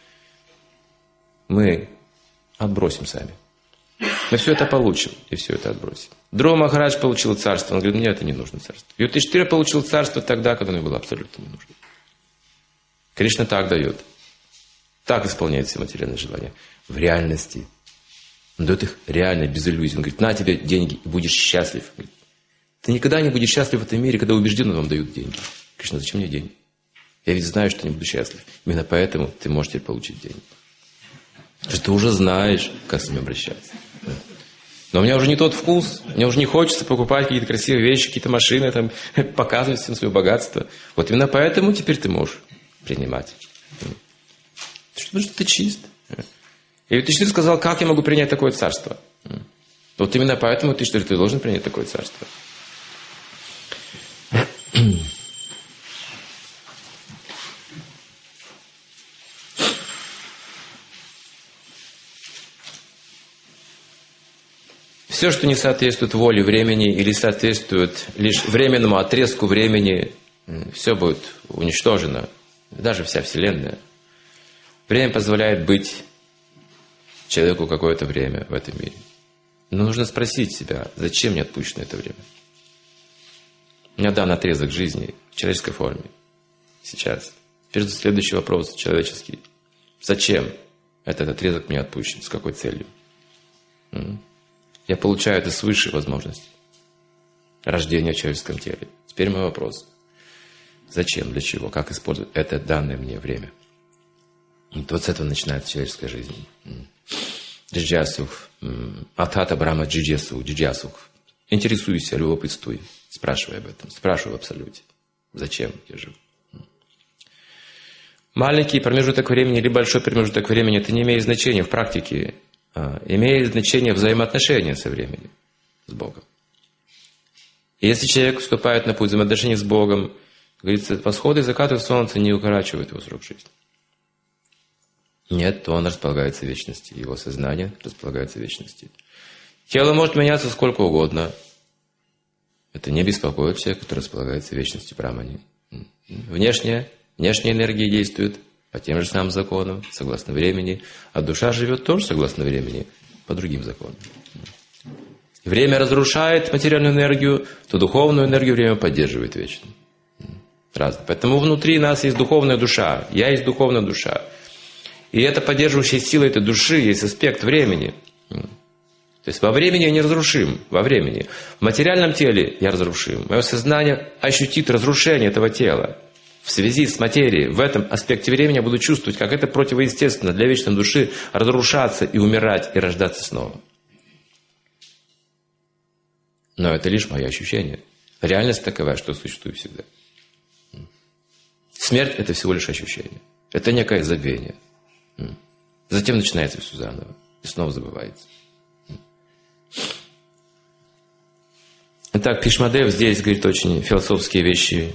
мы отбросим сами. Мы все это получим, и все это отбросим. Дрова Махарадж получил царство, он говорит, мне это не нужно царство. Юдхиштхира получил царство тогда, когда оно было абсолютно не нужно. Кришна так дает. Так исполняет все материальные желания. В реальности. Он дает их реально, без иллюзий. Он говорит, на тебе деньги, и будешь счастлив. Говорит, ты никогда не будешь счастлив в этом мире, когда убежден, вам дают деньги. Кришна, зачем мне деньги? Я ведь знаю, что не буду счастлив. Именно поэтому ты можешь теперь получить деньги. Потому что ты уже знаешь, как с ними обращаться. Но у меня уже не тот вкус. Мне уже не хочется покупать какие-то красивые вещи, какие-то машины, там, показывать всем свое богатство. Вот именно поэтому теперь ты можешь принимать. Потому что ты чист. И Юдхиштхир сказал, как я могу принять такое царство? Вот именно поэтому ты, что ли, ты должен принять такое царство. Все, что не соответствует воле времени или соответствует лишь временному отрезку времени, все будет уничтожено. Даже вся Вселенная. Время позволяет быть человеку какое-то время в этом мире. Но нужно спросить себя, зачем мне отпущено это время? У меня дан отрезок жизни в человеческой форме. Сейчас. Теперь следующий вопрос человеческий. Зачем этот отрезок мне отпущен? С какой целью? Я получаю это свыше возможности. Рождение в человеческом теле. Теперь мой вопрос. Зачем, для чего, как использовать это данное мне время? Вот с этого начинается человеческая жизнь. Джиджасух. Атхата Брахма Джиджасух. Джиджасух. Интересуйся, любопытствуй. Спрашивай об этом. Спрашивай в абсолюте. Зачем я живу? Маленький промежуток времени или большой промежуток времени, это не имеет значения в практике. А, имеет значение взаимоотношения со временем, с Богом. И если человек вступает на путь взаимоотношений с Богом, говорится, восходы и закаты солнца не укорачивают его срок жизни. Нет, то он располагается в вечности. Его сознание располагается в вечности. Тело может меняться сколько угодно. Это не беспокоит человека, который располагается в вечности Брахмани. Внешняя, внешняя энергия действует по тем же самым законам, согласно времени. А душа живет тоже согласно времени, по другим законам. Время разрушает материальную энергию, то духовную энергию время поддерживает вечно. Разно. Поэтому внутри нас есть духовная душа. Я есть духовная душа. И эта поддерживающая сила этой души есть аспект времени. То есть во времени я неразрушим. Во времени. В материальном теле я разрушим. Мое сознание ощутит разрушение этого тела. В связи с материей, в этом аспекте времени я буду чувствовать, как это противоестественно для вечной души разрушаться и умирать, и рождаться снова. Но это лишь мои ощущения. Реальность такова, что существует всегда. Смерть – это всего лишь ощущение. Это некое забвение. Затем начинается все заново. И снова забывается. Итак, Бхишмадев здесь говорит очень философские вещи.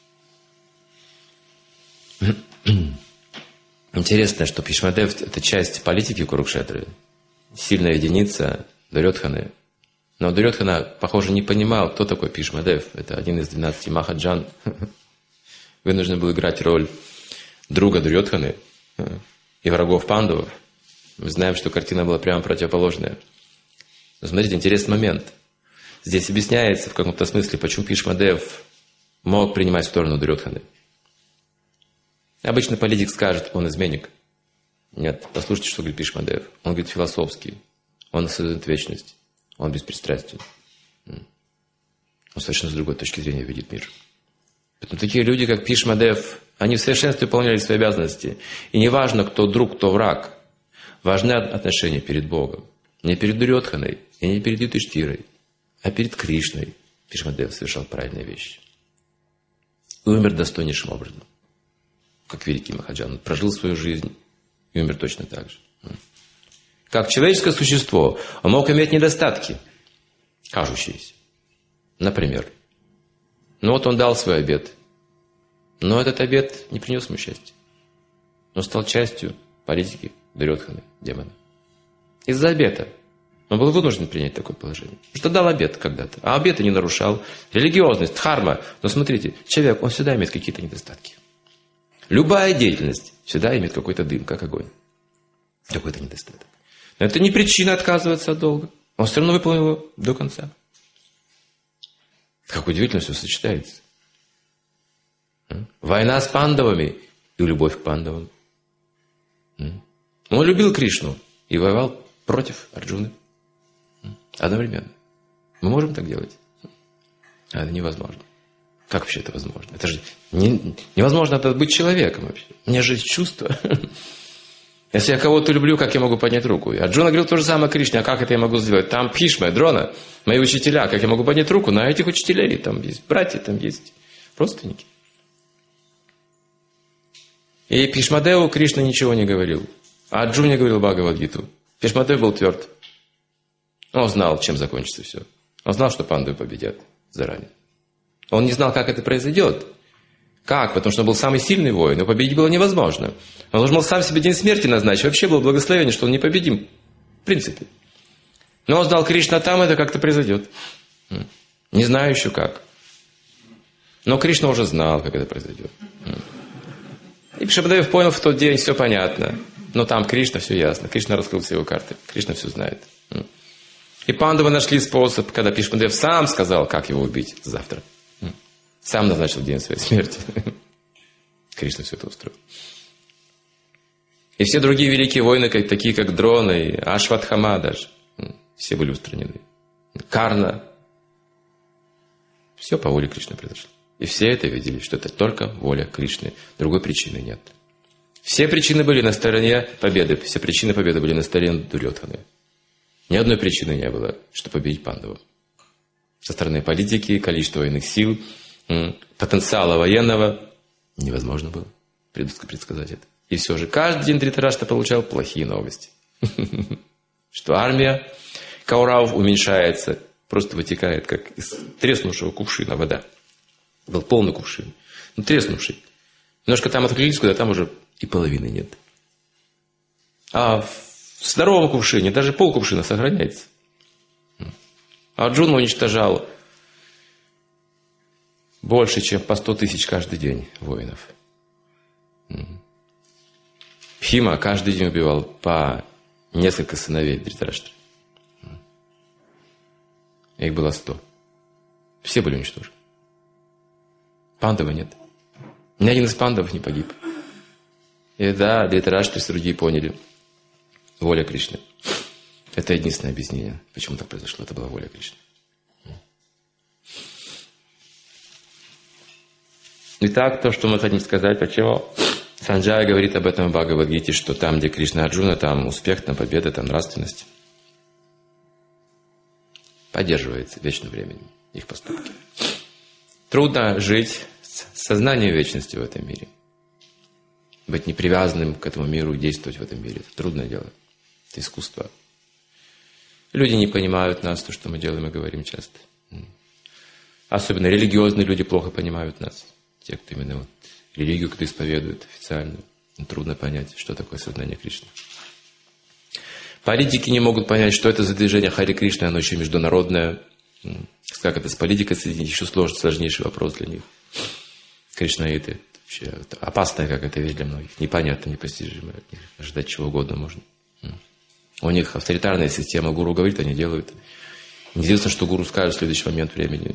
Интересно, что Бхишмадев – это часть политики Курукшетры. Сильная единица Дурьодханы. Но Дурьодхана, похоже, не понимал, кто такой Бхишмадев. Это один из двенадцати Махаджан. Вынужден был играть роль друга Дурьодханы и врагов Пандавов. Мы знаем, что картина была прямо противоположная. Но смотрите, интересный момент. Здесь объясняется в каком-то смысле, почему Бхишмадев мог принимать сторону Дурьодханы. Обычно политик скажет, он изменник. Нет, послушайте, что говорит Бхишмадев. Он говорит философский. Он создает вечность. Он беспристрастен. Он совершенно с другой точки зрения видит мир. Поэтому такие люди, как Бхишмадев, они в совершенстве выполняли свои обязанности. И не важно, кто друг, кто враг. Важны отношения перед Богом. Не перед Дурьодханой и не перед Юдхиштирой, а перед Кришной. Бхишмадев совершал правильные вещи. И умер достойнейшим образом. Как великий Махаджан. Он прожил свою жизнь и умер точно так же. Как человеческое существо, он мог иметь недостатки, кажущиеся. Например, ну вот он дал свой обет, но этот обет не принес ему счастья. Он стал частью политики Дурьодханы, демона. Из-за обета. Он был вынужден принять такое положение. Потому что дал обет когда-то, а обета не нарушал. Религиозность, дхарма. Но смотрите, человек, он всегда имеет какие-то недостатки. Любая деятельность всегда имеет какой-то дым, как огонь. Какой-то недостаток. Но это не причина отказываться от долга. Он все равно выполнил его до конца. Как удивительно все сочетается. Война с пандавами и любовь к пандавам. Он любил Кришну и воевал против Арджуны. Одновременно. Мы можем так делать? А это невозможно. Как вообще это возможно? Это же не, невозможно это быть человеком вообще. У меня же есть чувства. Если я кого-то люблю, как я могу поднять руку? Арджуна говорил то же самое Кришне, а как это я могу сделать? Там Бхишма, Дрона, мои учителя, как я могу поднять руку на этих учителей? Там есть братья, там есть родственники. И Бхишмадеву Кришна ничего не говорил. А Арджуне говорил Бхагавад-гиту. Бхишмадев был тверд. Он знал, чем закончится все. Он знал, что пандавы победят заранее. Он не знал, как это произойдет. Как? Потому что он был самый сильный воин, но победить было невозможно. Он должен был сам себе день смерти назначить. Вообще было благословение, что он непобедим. В принципе. Но он знал, Кришна там, это как-то произойдет. Не знаю еще как. Но Кришна уже знал, как это произойдет. И Шрипадев понял в тот день, все понятно. Но там Кришна, все ясно. Кришна раскрыл все его карты. Кришна все знает. И пандавы нашли способ, когда Шрипадев сам сказал, как его убить завтра. Сам назначил день своей смерти. Кришна все это устроил. И все другие великие воины, такие как Дрона и Ашватхама даже, все были устранены. Карна. Все по воле Кришны произошло. И все это видели, что это только воля Кришны. Другой причины нет. Все причины были на стороне победы. Все причины победы были на стороне Дурьодханы. Ни одной причины не было, чтобы победить пандавов. Со стороны политики, количества военных сил, потенциала военного невозможно было предсказать это. И все же каждый день Дритараштра получал плохие новости. Что армия Кауравов уменьшается, просто вытекает, как из треснувшего кувшина вода. Был полный кувшин, но треснувший. Немножко там отклеились, куда там уже и половины нет. А в здоровом кувшине даже полкувшина сохраняется. А Арджуна уничтожал больше, чем по сто тысяч каждый день воинов. Бхима каждый день убивал по несколько сыновей Дритараштры. Их было сто. Все были уничтожены. Пандавы нет. Ни один из пандавов не погиб. И да, Дритараштра и другие поняли. Воля Кришны. Это единственное объяснение, почему так произошло. Это была воля Кришны. Итак, то, что мы хотим сказать, почему Санджая говорит об этом в Бхагавад-гите, что там, где Кришна Арджуна, там успех, там победа, там нравственность. Поддерживается вечным временем их поступки. Трудно жить с сознанием вечности в этом мире. Быть непривязанным к этому миру и действовать в этом мире. Это трудное дело. Это искусство. Люди не понимают нас, то, что мы делаем и говорим часто. Особенно религиозные люди плохо понимают нас. Те, кто именно вот религию, кто исповедует официальную. Трудно понять, что такое сознание Кришны. Политики не могут понять, что это за движение Хари Кришны, оно еще международное. Как это с политикой соединить, еще сложный, сложнейший вопрос для них. Кришнаиты. Вообще, это опасная какая-то вещь для многих. Непонятно, непостижимая. От них ожидать чего угодно можно. У них авторитарная система. Гуру говорит, они делают. Неизвестно, что гуру скажет в следующий момент времени.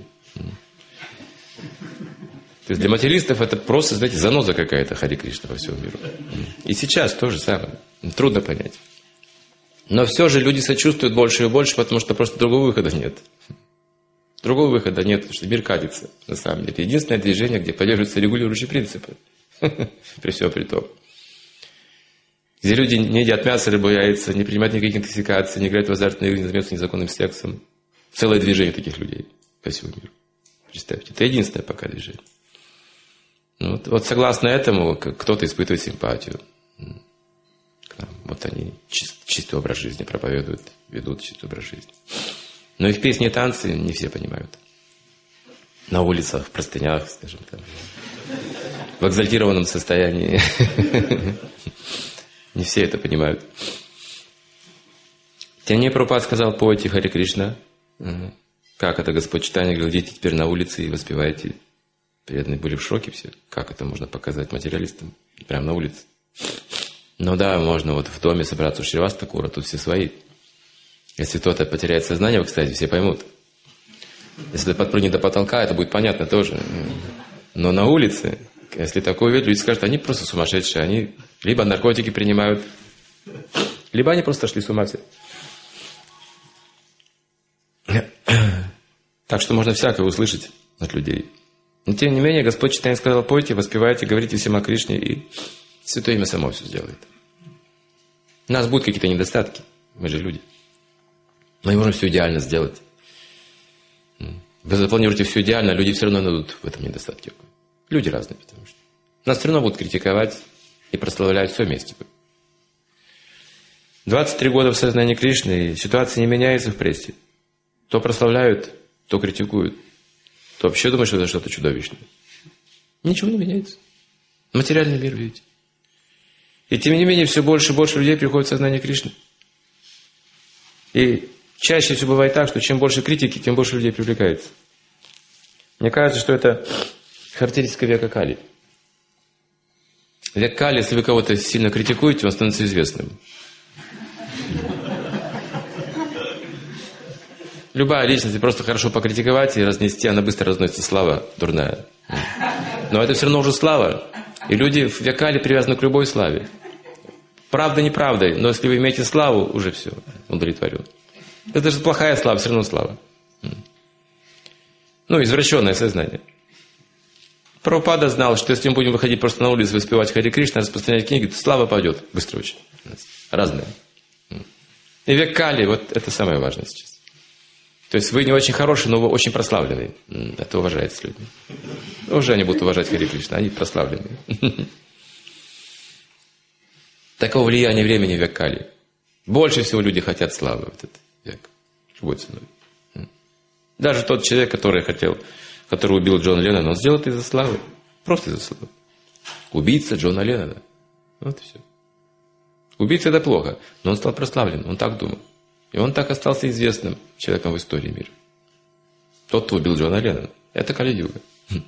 То есть для материалистов это просто, знаете, заноза какая-то Хари Кришна по всему миру. И сейчас то же самое. Трудно понять. Но все же люди сочувствуют больше и больше, потому что просто другого выхода нет. Другого выхода нет, потому что мир катится, на самом деле. Это единственное движение, где поддерживаются регулирующие принципы. При всем при том. Где люди не едят мясо, рыбу, яйца, не принимают никаких интоксикаций, не играют в азартные игры, не занимаются незаконным сексом. Целое движение таких людей по всему миру. Представьте, это единственное пока движение. Вот, вот согласно этому, кто-то испытывает симпатию. Вот они чист, чистый образ жизни проповедуют, ведут чистый образ жизни. Но их песни и танцы не все понимают. На улицах, в простынях, скажем так. В экзальтированном состоянии. Не все это понимают. Тем не менее, Прабхупад сказал: пойте Хари Кришна. Как это Господь Чайтанья говорил: идите теперь на улице и воспевайте. Преданные были в шоке все. Как это можно показать материалистам? Прямо на улице. Ну да, можно вот в доме собраться у Шривастакура, тут все свои. Если кто-то потеряет сознание, вы, кстати, все поймут. Если это подпрыгнет до потолка, это будет понятно тоже. Но на улице, если такое увидят, люди скажут: они просто сумасшедшие, они либо наркотики принимают, либо они просто шли с ума все. Так что можно всякое услышать от людей. Но тем не менее, Господь Чайтанья сказал: пойте, воспевайте, говорите всем о Кришне, и Святое Имя само все сделает. У нас будут какие-то недостатки, мы же люди. Мы не можем все идеально сделать. Вы запланируете все идеально, а люди все равно найдут в этом недостатки. Люди разные, потому что нас все равно будут критиковать и прославлять все вместе. двадцать три года в сознании Кришны, и ситуация не меняется в прессе. То прославляют, то критикуют, то вообще думают, что это что-то чудовищное. Ничего не меняется. Материальный мир, видите. И тем не менее, все больше и больше людей приходит в сознание Кришны. И чаще всего бывает так, что чем больше критики, тем больше людей привлекается. Мне кажется, что это характеристика века Кали. Век Кали, если вы кого-то сильно критикуете, он становится известным. Любая личность, просто хорошо покритиковать и разнести, она быстро разносится, слава дурная. Но это все равно уже слава. И люди в век Кали привязаны к любой славе. Правда неправдой, но если вы имеете славу, уже все, удовлетворен. Это же плохая слава, все равно слава. Ну, извращенное сознание. Прабхупада знал, что если мы будем выходить просто на улицу, воспевать Харе Кришна, распространять книги, то слава пойдет быстро очень. Разная. И век Кали, вот это самое важное сейчас. То есть вы не очень хороший, но вы очень прославленный. Это уважается людьми. Уже они будут уважать Харе Кришна, они прославленные. Такого влияния времени в век Кали. Больше всего люди хотят славы в этот век. Любой ценой. Даже тот человек, который хотел, который убил Джона Леннона, он сделал это из-за славы. Просто из-за славы. Убийца Джона Леннона. Вот и все. Убийца это плохо, но он стал прославлен, он так думал. И он так остался известным человеком в истории мира. Тот, кто убил Джона Леннона. Это Кали-юга.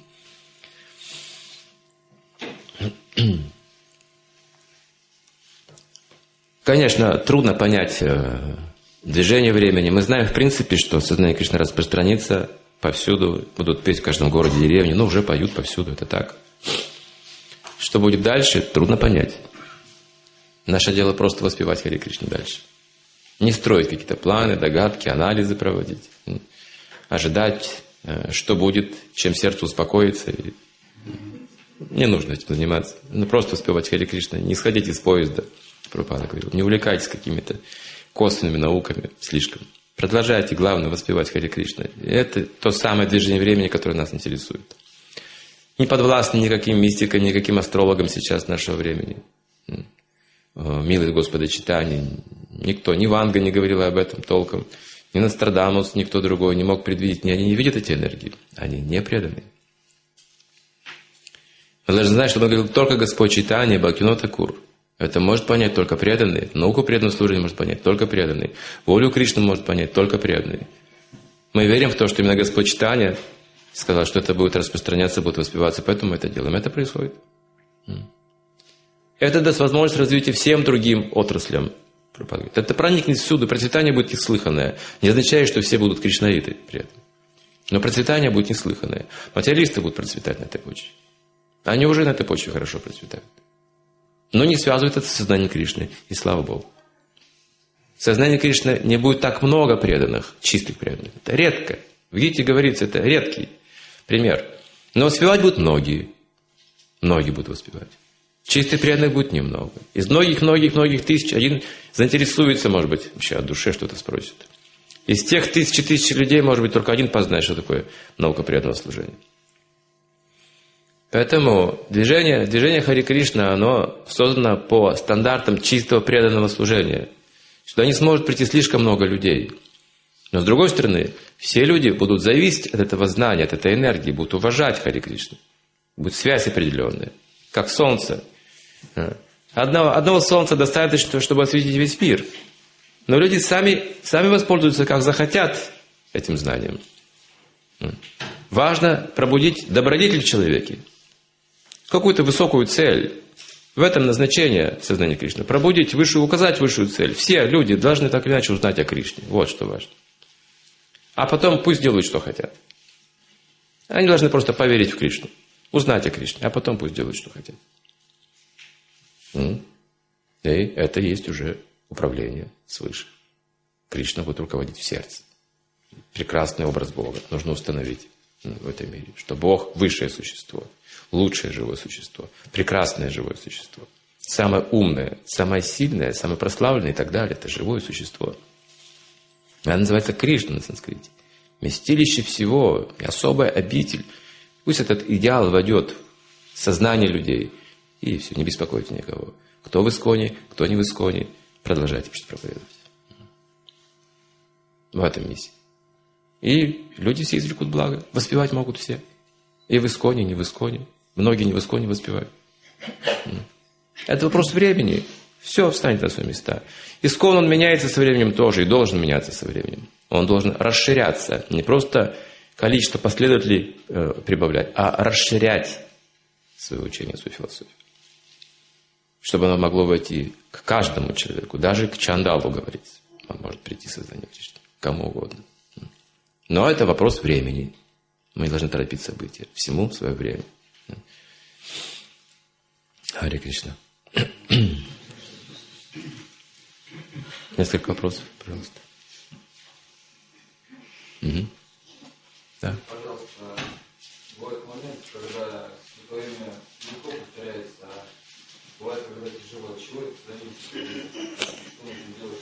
Конечно, трудно понять движение времени. Мы знаем, в принципе, что сознание Кришны распространится повсюду. Будут петь в каждом городе, деревне. Ну, уже поют повсюду, это так. Что будет дальше, трудно понять. Наше дело просто воспевать Харе Кришну дальше. Не строить какие-то планы, догадки, анализы проводить. Ожидать, что будет, чем сердце успокоится. Не нужно этим заниматься. Ну, просто воспевать Харе Кришна. Не сходите с поезда. Прабхупада говорил, не увлекайтесь какими-то косвенными науками слишком. Продолжайте, главное, воспевать Харе Кришна. Это то самое движение времени, которое нас интересует. Не подвластны никаким мистикам, никаким астрологам сейчас нашего времени. Милость Господа Чайтаньи. Никто, ни Ванга не говорил об этом толком, ни Нострадамус, никто другой не мог предвидеть. Они не видят эти энергии. Они не преданы. Вы должны знать, что он говорил только Господь Чайтанья, Бхактивинода Тхакур. Это может понять только преданный. Науку преданного служения может понять только преданный. Волю Кришны может понять только преданный. Мы верим в то, что именно Господь Чайтанья сказал, что это будет распространяться, будет воспеваться, поэтому мы это делаем. Это происходит. Это даст возможность развития всем другим отраслям. Это проникнет всюду, процветание будет неслыханное. Не означает, что все будут кришнаиты при этом. Но процветание будет неслыханное. Материалисты будут процветать на этой почве. Они уже на этой почве хорошо процветают. Но не связывают это с сознанием Кришны. И слава Богу. В сознании Кришны не будет так много преданных, чистых преданных. Это редко. В Гите говорится, это редкий пример. Но воспевать будут многие. Многие будут воспевать. Чистых преданных будет немного. Из многих-многих-многих тысяч один заинтересуется, может быть, вообще от души что-то спросит. Из тех тысячи тысяч людей, может быть, только один познает, что такое наука преданного служения. Поэтому движение, движение Харе Кришна, оно создано по стандартам чистого преданного служения. Сюда не сможет прийти слишком много людей. Но с другой стороны, все люди будут зависеть от этого знания, от этой энергии, будут уважать Харе Кришну. Будет связь определенная, как солнце. Одного, одного солнца достаточно, чтобы осветить весь мир. Но люди сами, сами воспользуются, как захотят, этим знанием. Важно пробудить добродетель в человеке. Какую-то высокую цель. В этом назначение сознания Кришны. Пробудить высшую, указать высшую цель. Все люди должны так или иначе узнать о Кришне. Вот что важно. А потом пусть делают, что хотят. Они должны просто поверить в Кришну. Узнать о Кришне. А потом пусть делают, что хотят. И это есть уже управление свыше. Кришна будет руководить в сердце. Прекрасный образ Бога нужно установить в этом мире. Что Бог – высшее существо. Лучшее живое существо, прекрасное живое существо, самое умное, самое сильное, самое прославленное и так далее. Это живое существо. Она называется Кришна на санскрите. Вместилище всего, особая обитель. Пусть этот идеал войдет в сознание людей. И все, не беспокойте никого. Кто в исконе, кто не в исконе. продолжайте проповедовать. В этом миссии. И люди все извлекут благо. Воспевать могут все. И в Исконе, и не в Исконе. Многие не в Исконе воспевают. Это вопрос времени. Все встанет на свои места. Искон, он меняется со временем тоже и должен меняться со временем. Он должен расширяться. Не просто количество последователей э, прибавлять, а расширять свое учение, свою философию. Чтобы оно могло войти к каждому человеку, даже к Чандалу, говорится. Он может прийти сознание Кришны, кому угодно. Но это вопрос времени. Мы не должны торопить события. Всему в свое время. Харе Кришна. Несколько вопросов, пожалуйста. Угу. Да. Пожалуйста, бывает момент, когда святое имя легко повторяется, а бывает, когда тяжело. От чего это зависит? Что нужно делать?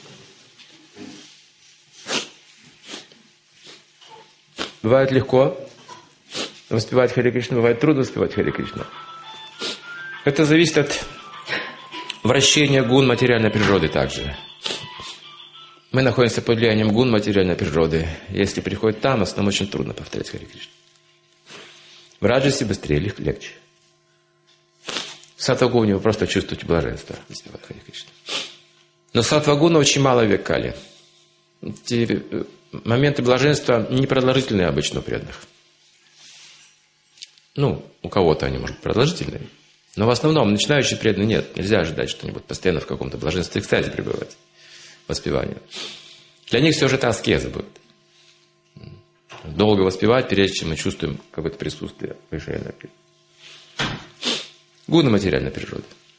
Бывает легко воспевать Харе Кришна, бывает трудно воспевать Харе Кришна. Это зависит от вращения гун материальной природы также. Мы находимся под влиянием гун материальной природы. Если приходит тамас, нам очень трудно повторять Харе Кришна. В раджасе быстрее, легче. В саттвагуне вы просто чувствуете блаженство, воспевая Харе Кришна. Но саттвагуна очень мало век кали. Эти моменты блаженства непродолжительные обычно у преданных. Ну, у кого-то они, может, продолжительные. Но в основном начинающие преданные нет. Нельзя ожидать что-нибудь постоянно в каком-то блаженстве, экстазе пребывать. Воспевание. Для них все же это аскеза будет. Долго воспевать, прежде чем мы чувствуем какое-то присутствие высшей энергии. Гуна материальной природы.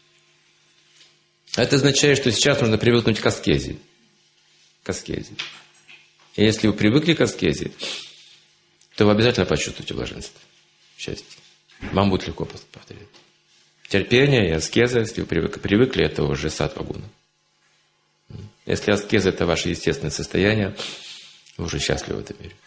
Это означает, что сейчас нужно привыкнуть к аскезе. К аскезе. И если вы привыкли к аскезе, то вы обязательно почувствуете блаженство, счастье. Вам будет легко повторять. Терпение и аскеза, если вы привыкли, привыкли это уже саттва-гуна. Если аскеза – это ваше естественное состояние, вы уже счастливы в этом мире.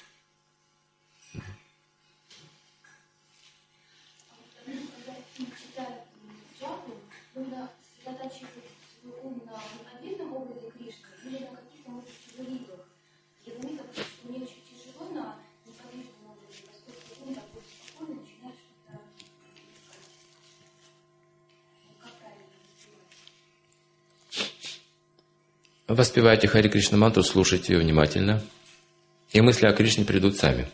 Воспевайте Харе Кришна мантру, слушайте ее внимательно, и мысли о Кришне придут сами.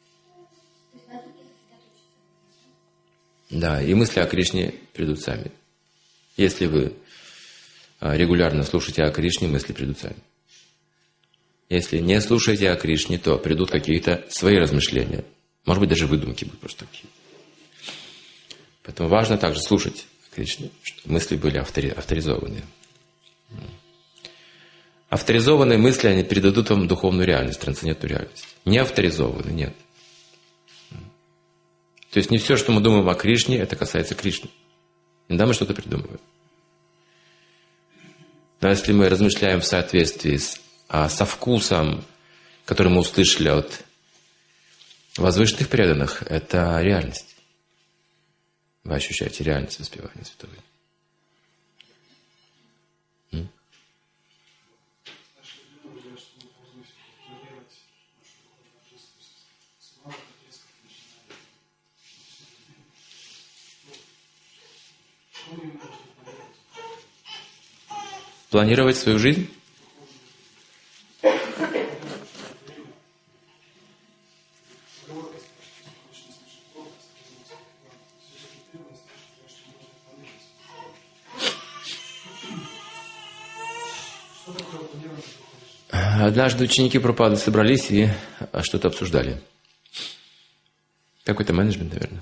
Да, и мысли о Кришне придут сами. Если вы регулярно слушаете о Кришне, мысли придут сами. Если не слушаете о Кришне, то придут какие-то свои размышления. Может быть, даже выдумки будут просто такие. Поэтому важно также слушать о Кришне, чтобы мысли были автори- авторизованные. Авторизованные мысли, они передадут вам духовную реальность, трансцендентную реальность. Не авторизованные, нет. То есть не все, что мы думаем о Кришне, это касается Кришны. Иногда мы что-то придумываем. Но если мы размышляем в соответствии с, а, со вкусом, который мы услышали от возвышенных преданных, это реальность. Вы ощущаете реальность воспевания святого. Планировать свою жизнь? Однажды ученики Прабхупады собрались и что-то обсуждали. Какой-то менеджмент, наверное.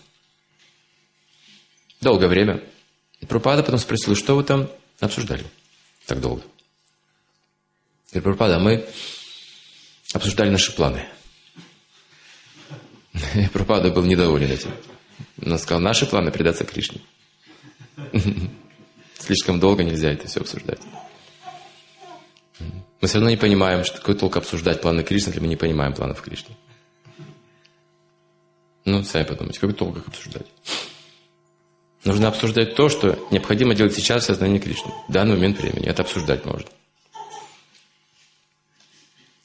Долгое время. Прабхупада потом спросил, что вы там обсуждали так долго? Я говорю, Прабхупада, мы обсуждали наши планы. И Прабхупада был недоволен этим. Он сказал, наши планы предаться Кришне. Слишком долго нельзя это все обсуждать. Мы все равно не понимаем, что такое толк обсуждать планы Кришны, если мы не понимаем планов Кришны. Ну, сами подумайте, какой толк их обсуждать? Нужно обсуждать то, что необходимо делать сейчас в сознании Кришны. В данный момент времени. Это обсуждать можно.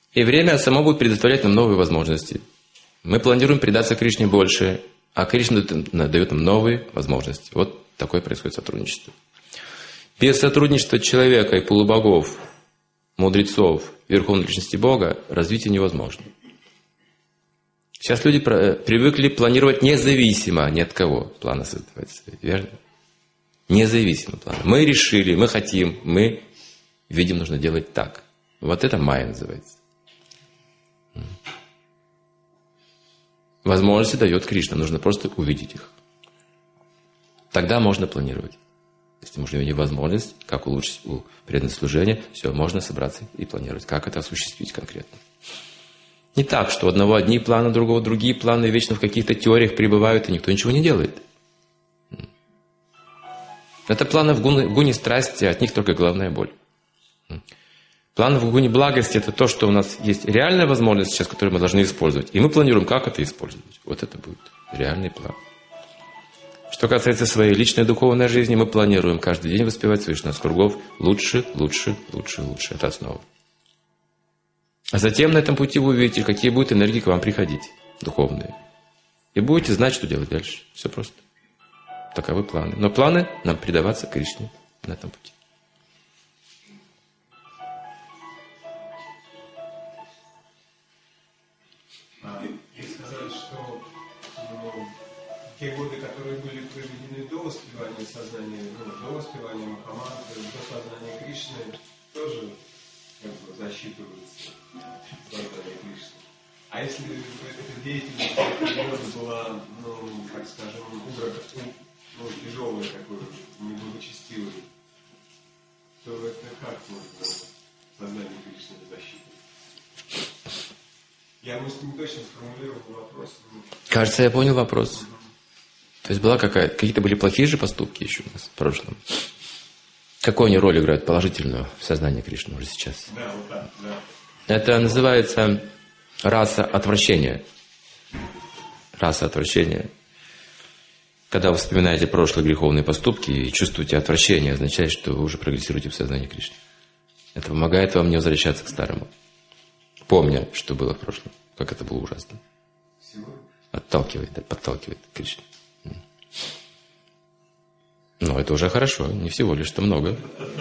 И время само будет предоставлять нам новые возможности. Мы планируем предаться Кришне больше, а Кришна дает нам новые возможности. Вот такое происходит сотрудничество. Без сотрудничества человека и полубогов, мудрецов, верховной личности Бога развитие невозможно. Сейчас люди привыкли планировать независимо ни от кого планы создавать, верно? Независимо планы. Мы решили, мы хотим, мы видим, нужно делать так. Вот это майя называется. Возможности дает Кришна, нужно просто увидеть их. Тогда можно планировать. Если можно иметь возможность, как улучшить у преданного служения, все, можно собраться и планировать, как это осуществить конкретно. Не так, что у одного одни планы, у другого другие планы, и вечно в каких-то теориях пребывают, и никто ничего не делает. Это планы в гуне, гуне страсти, от них только головная боль. Планы в гуне благости – это то, что у нас есть реальная возможность сейчас, которую мы должны использовать. И мы планируем, как это использовать. Вот это будет реальный план. Что касается своей личной духовной жизни, мы планируем каждый день воспевать свои шестнадцать кругов лучше, лучше, лучше, лучше. Это основа. А затем на этом пути вы увидите, какие будут энергии к вам приходить, духовные. И будете знать, что делать дальше. Все просто. Таковы планы. Но планы нам предаваться Кришне на этом пути. И сказать, что ну, те годы, которые были проведены до воспевания сознания, ну, до воспевания Махамантры, до сознания Кришны, тоже как бы засчитываются сознание Кришны. А если эта деятельность года была, ну, так скажем, ну, тяжелая такой, неблагочестивой, то это как можно сознание Кришны засчитывать? Я, может, не точно сформулировал вопрос. Кажется, я понял вопрос. То есть была какая-то, какие-то были плохие же поступки еще у нас в прошлом. Какую они роль играют положительную в сознании Кришны уже сейчас? Да, вот так, да. Это называется раса отвращения. Раса отвращения. Когда вы вспоминаете прошлые греховные поступки и чувствуете отвращение, означает, что вы уже прогрессируете в сознании Кришны. Это помогает вам не возвращаться к старому. Помня, что было в прошлом, как это было ужасно. Отталкивает, да, подталкивает к Кришне. Но это уже хорошо, не всего лишь, что много.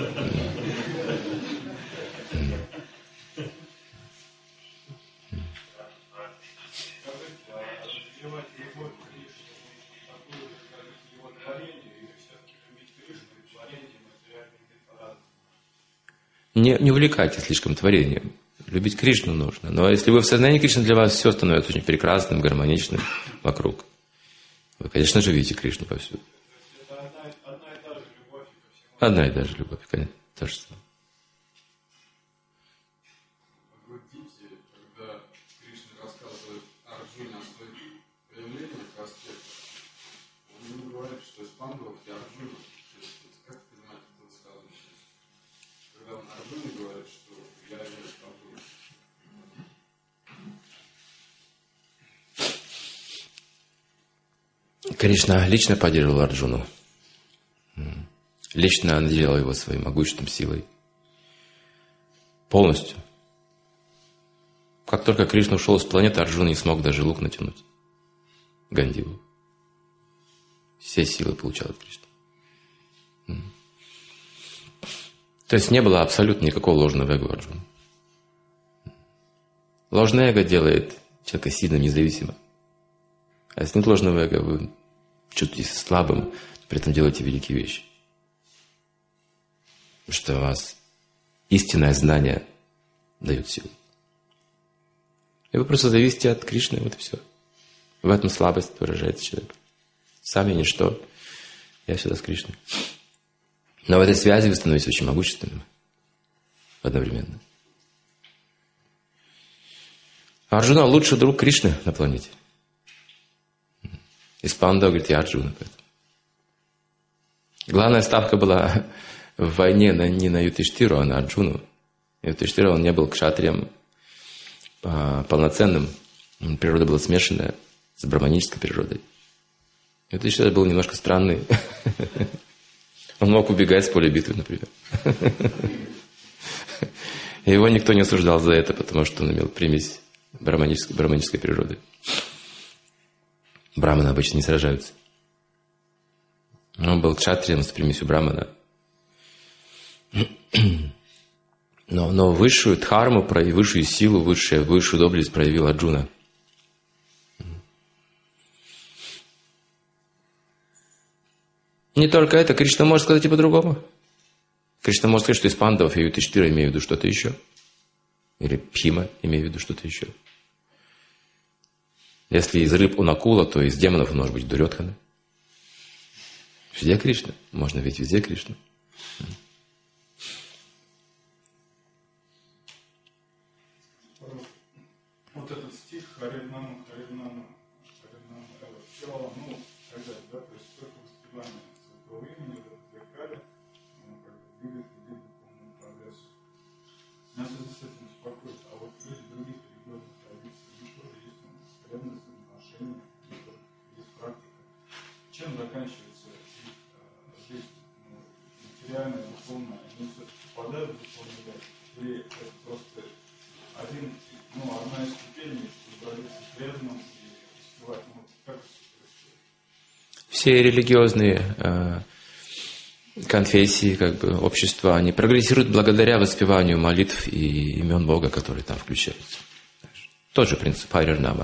Не, не увлекайтесь слишком творением. Любить Кришну нужно. Но если вы в сознании Кришны, для вас все становится очень прекрасным, гармоничным вокруг. Вы, конечно же, видите Кришну повсюду. Это одна, одна и та же любовь ко всему. Одна и та же любовь, конечно. То же самое. Вот видите, когда Кришна рассказывает Арджуне о своих проявлениях, аспектах, он ему говорит, что из пандавов и Арджуна. То есть, как понимать это высказывание? Когда он Арджуне говорит, что я являюсь Арджуной. Кришна лично поддерживал Арджуну. Лично наделил его своей могуществом, силой. Полностью. Как только Кришна ушел с планеты, Арджуна не смог даже лук натянуть. Гандиву. Все силы получал от Кришны. То есть не было абсолютно никакого ложного эго у Арджуны. Ложное эго делает человека сильным, независимым. А если нет ложного эго, вы чувствуетесь слабым, при этом делаете великие вещи. Потому что у вас истинное знание дает силу. И вы просто зависите от Кришны, вот и все. В этом слабость выражается человек. Сам я ничто, я всегда с Кришной. Но в этой связи вы становитесь очень могущественным одновременно. Арджуна лучший друг Кришны на планете. Из Пандава говорит, я Арджуна. Главная ставка была в войне не на Юдхиштхиру, а на Арджуну. Юдхиштхира, он не был кшатрием полноценным. Природа была смешанная с брахманической природой. Юдхиштхира был немножко странный. Он мог убегать с поля битвы, например. Его никто не осуждал за это, потому что он имел примесь браманической, браманической природы. Браманы обычно не сражаются. Он был кшатрием с примесью брамана. Но, но высшую дхарму, высшую силу, высшую, высшую доблесть проявил Арджуна. Не только это, Кришна может сказать и по-другому. Кришна может сказать, что из пандавов я Юдхиштхира имею в виду что-то еще. Или Бхима имею в виду что-то еще. Если из рыб он акула, то из демонов он может быть Дурьодхана. Везде Кришна. Можно ведь везде Кришна. Вот этот стих Харинама, Харинама, Харинама, Эва, ну, так далее, да, то есть только воспевание святого имени, вот это зеркале, ну, как бы двигает людей к духовному прогрессу. Меня в связи с этим беспокоит, а вот люди других религиозных традиций, у них тоже есть потребность в отношениях, есть практика. Чем заканчивается их жизнь? Ну, материальное, духовное, они все-таки попадают в духовный мир, или это просто один, ну, одна из ступеней, чтобы добиться преданным и успевать, ну, как это происходит? Все религиозные э, конфессии, как бы, общества, они прогрессируют благодаря воспеванию молитв и имен Бога, которые там включаются. Тот же принцип Харинама.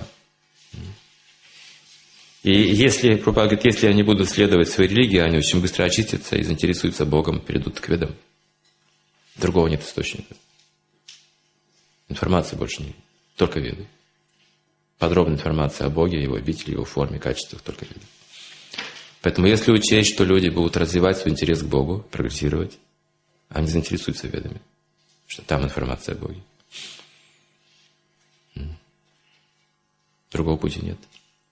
И если, Прабхупада говорит, если они будут следовать своей религии, они очень быстро очистятся и заинтересуются Богом, перейдут к ведам. Другого нет источника. Информации больше нет. Только веды. Подробная информация о Боге, Его обители, Его форме, качествах, только веды. Поэтому если учесть, что люди будут развивать свой интерес к Богу, прогрессировать, они заинтересуются ведами. Что там информация о Боге. Другого пути нет.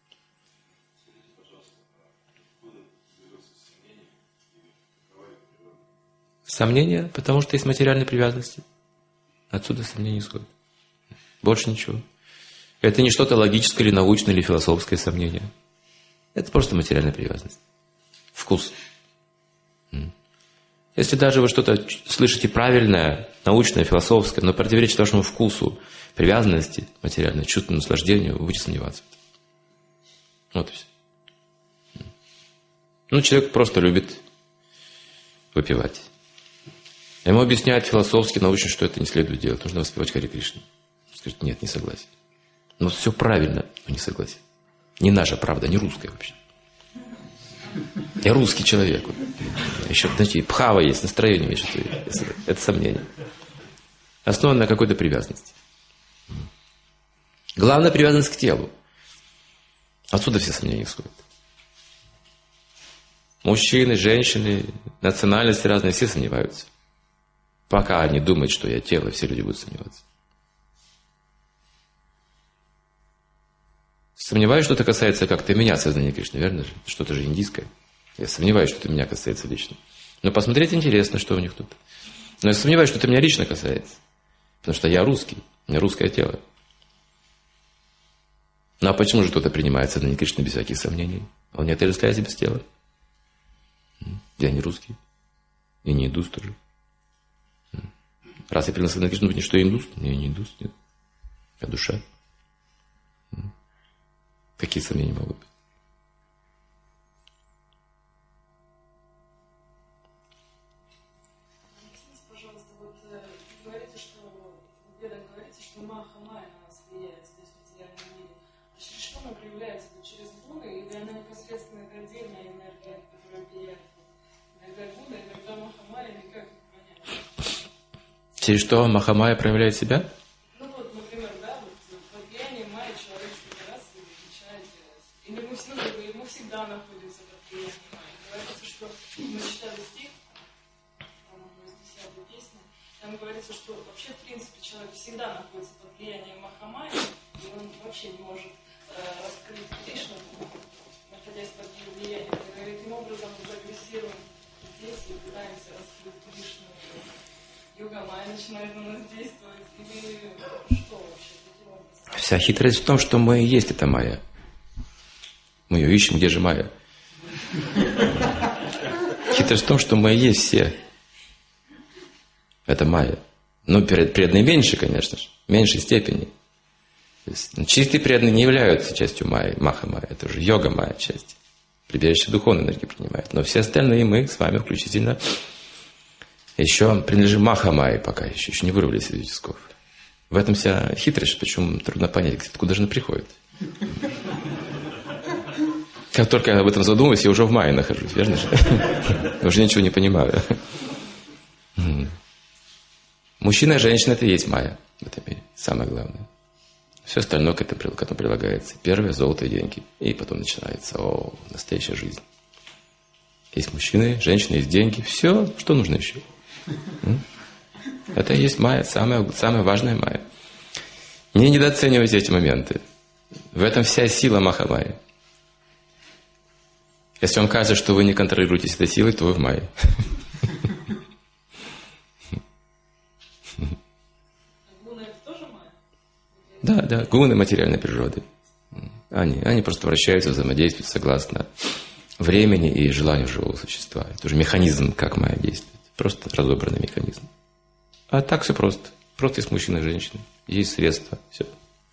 Сомнения, потому что есть материальные привязанности. Отсюда сомнения исходят. Больше ничего. Это не что-то логическое или научное, или философское сомнение. Это просто материальная привязанность. Вкус. Если даже вы что-то слышите правильное, научное, философское, но противоречит вашему вкусу, привязанности материальной, чувственному наслаждению, вы будете сомневаться. Вот и все. Ну, человек просто любит выпивать. Ему объясняют философски, научно, что это не следует делать. Нужно воспевать Харе Кришну. Скажет, нет, не согласен. Но все правильно, но не согласен. Не наша правда, не русская вообще. Я русский человек. Вот. Еще, знаете, пхава есть, настроение есть. Это сомнение. Основано на какой-то привязанности. Главная привязанность к телу. Отсюда все сомнения исходят. Мужчины, женщины, национальности разные, все сомневаются. Пока они думают, что я тело, все люди будут сомневаться. Сомневаюсь, что это касается как-то меня, сознания Кришны, верно же? Что-то же индийское. Я сомневаюсь, что это меня касается лично. Но посмотреть интересно, что у них тут. Но я сомневаюсь, что это меня лично касается. Потому что я русский, у меня русское тело. Ну а почему же кто-то принимает сознание Кришны без всяких сомнений? Он не отождествляется без тела. Я не русский. И не индус тоже. Раз я принял сознание Кришны, думаю, что я индус? Не, не индус, нет. Я душа. Какие сомнения могут быть? Объясните, пожалуйста, вот вы говорите, что в ведах говорите, что Маха Майя на нас влияет здесь в материальном мире. А через что она проявляется? Через гуны, или она непосредственно это отдельная энергия, которая влияет? Иногда гуны, иногда Маха Майя, никак не понятно. Через что Маха Майя проявляет себя? Ну вот, например, да, вот под влиянием Майи человеческий раз вы отвечаете, или мы, ну, мы всегда находимся под влиянием Майи. Говорится, что мы читали стих, по-моему, из десятой песни, там говорится, что вообще, в принципе, человек всегда находится под влиянием Маха Майи, и он вообще не может э, раскрыть Кришну, находясь под ее влиянием. И таким образом мы прогрессируем здесь и пытаемся раскрыть Кришну. Йога Майя начинает на нас действовать, или что вообще? Вся хитрость в том, что мы и есть эта Майя. Мы ее ищем, где же Майя? Хитрость в том, что мы и есть все. Это Майя. Ну, преданные меньше, конечно же, в меньшей степени. То есть, ну, чистые преданные не являются частью майи, маха майя, это уже йога майя часть. Прибежище духовной энергии принимает. Но все остальные мы с вами включительно еще принадлежим маха майи пока еще, еще не вырвались из тисков. В этом вся хитрость, почему трудно понять, откуда же она приходит. Как только я об этом задумаюсь, я уже в майе нахожусь, верно же? Уже ничего не понимаю. Мужчина и женщина — это и есть майя в этом мире, самое главное. Все остальное к этому, к этому прилагается. Первое — золото и деньги. И потом начинается, о, настоящая жизнь. Есть мужчины, женщины, есть деньги. Все, что нужно еще. Это и есть майя, самая, самая важная майя. Не недооценивайте эти моменты. В этом вся сила маха-майи. Если вам кажется, что вы не контролируете этой силой, то вы в майе. Гуна — это тоже майя? Да, да, гуны материальной природы. Они, они просто вращаются, взаимодействуют согласно времени и желанию живого существа. Это уже механизм, как майя действует. Просто разобранный механизм. А так все просто. Просто есть мужчина и женщина. Есть средства. Все.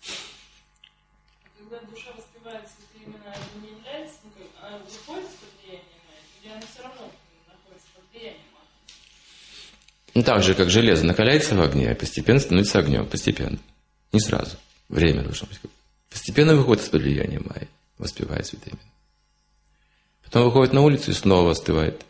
Когда душа воспевается, это именно не является, ну, как, она выходит из-под влияния майи, или она все равно находится под влиянием майи? Ну, так же, как железо накаляется в огне, а постепенно становится огнем. Постепенно. Не сразу. Время должно быть. Постепенно выходит из-под влияния майи. Воспевает святые имена. Потом выходит на улицу и снова остывает.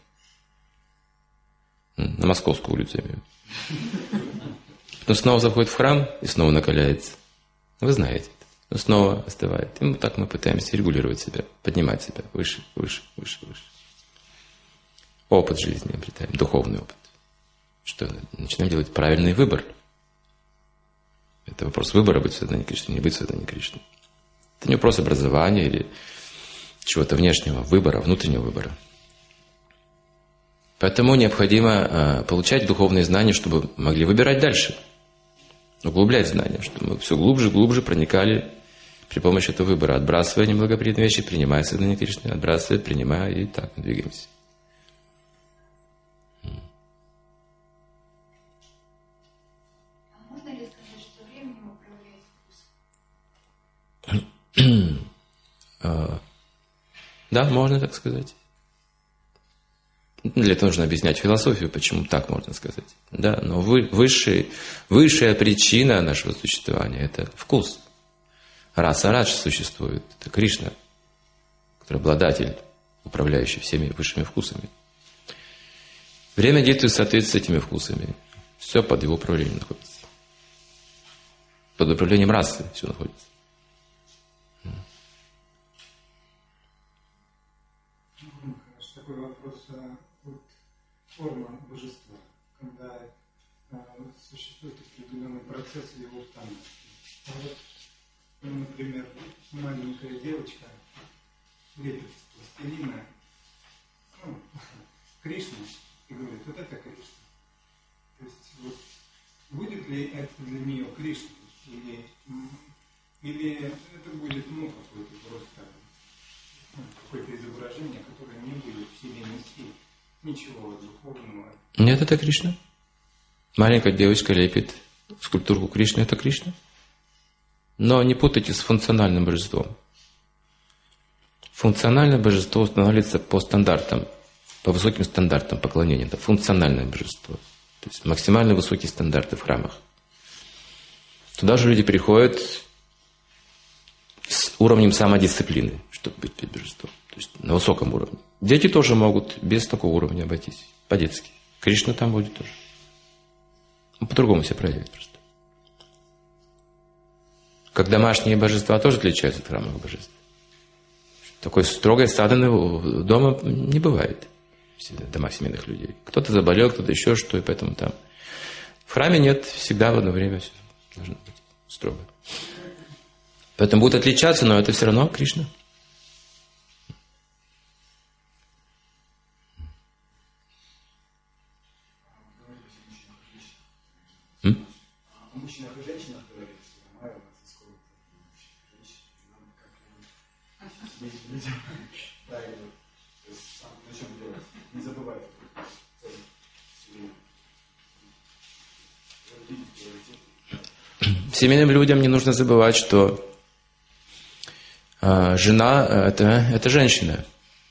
На Московскую улицу, я имею. Потом снова заходит в храм и снова накаляется. Вы знаете это. Но снова остывает. И мы, так мы пытаемся регулировать себя, поднимать себя выше, выше, выше, выше. Опыт жизни обретаем, духовный опыт. Что начинаем делать правильный выбор. Это вопрос выбора, быть в сознании Кришны, не быть в сознании Кришны. Это не вопрос образования или чего-то внешнего выбора, внутреннего выбора. Поэтому необходимо э, получать духовные знания, чтобы могли выбирать дальше. Углублять знания, чтобы мы все глубже и глубже проникали при помощи этого выбора, отбрасывая неблагоприятные вещи, принимая сознание Кришны, отбрасывая, принимая, и так мы двигаемся. А можно ли сказать, что временем управляет вкус? Да, можно так сказать. Для этого нужно объяснять философию, почему так можно сказать. Да, но вы, высший, высшая причина нашего существования – это вкус. Раса Радж существует. Это Кришна, который обладатель, управляющий всеми высшими вкусами. Время действует в соответствии с этими вкусами. Все под его управлением находится. Под управлением расы все находится. Такой вопрос. Вот форма божества, когда а, существует определенный процесс его тонности. А вот, ну, например, маленькая девочка лепит с пластилина, ну, Кришну, и говорит, вот это Кришна. То есть, вот, будет ли это для нее Кришна? Или, или это будет, ну, какой-то просто какое-то изображение, которое не будет в себе нести ничего духовного. Нет, это Кришна. Маленькая девочка лепит скульптурку Кришны, это Кришна. Но не путайте с функциональным божеством. Функциональное божество устанавливается по стандартам, по высоким стандартам поклонения. Это функциональное божество. То есть максимально высокие стандарты в храмах. Туда же люди приходят с уровнем самодисциплины, чтобы быть перед божеством. То есть на высоком уровне. Дети тоже могут без такого уровня обойтись. По-детски. Кришна там будет тоже. Он по-другому себя проявит просто. Как домашние божества тоже отличаются от храмовых божеств. Такой строгой садханы дома не бывает. В домах семейных людей. Кто-то заболел, кто-то еще что, и поэтому там. В храме нет, всегда в одно время все должно быть строго. Поэтому будут отличаться, но это все равно Кришна. М? О мужчинах и женщинах говорили, что Майя у нас исходит от мужчин и женщин. Нам как людям правильно. То есть сам зачем делать? Не забывай. семейным людям не нужно забывать, что э, жена это, – это женщина.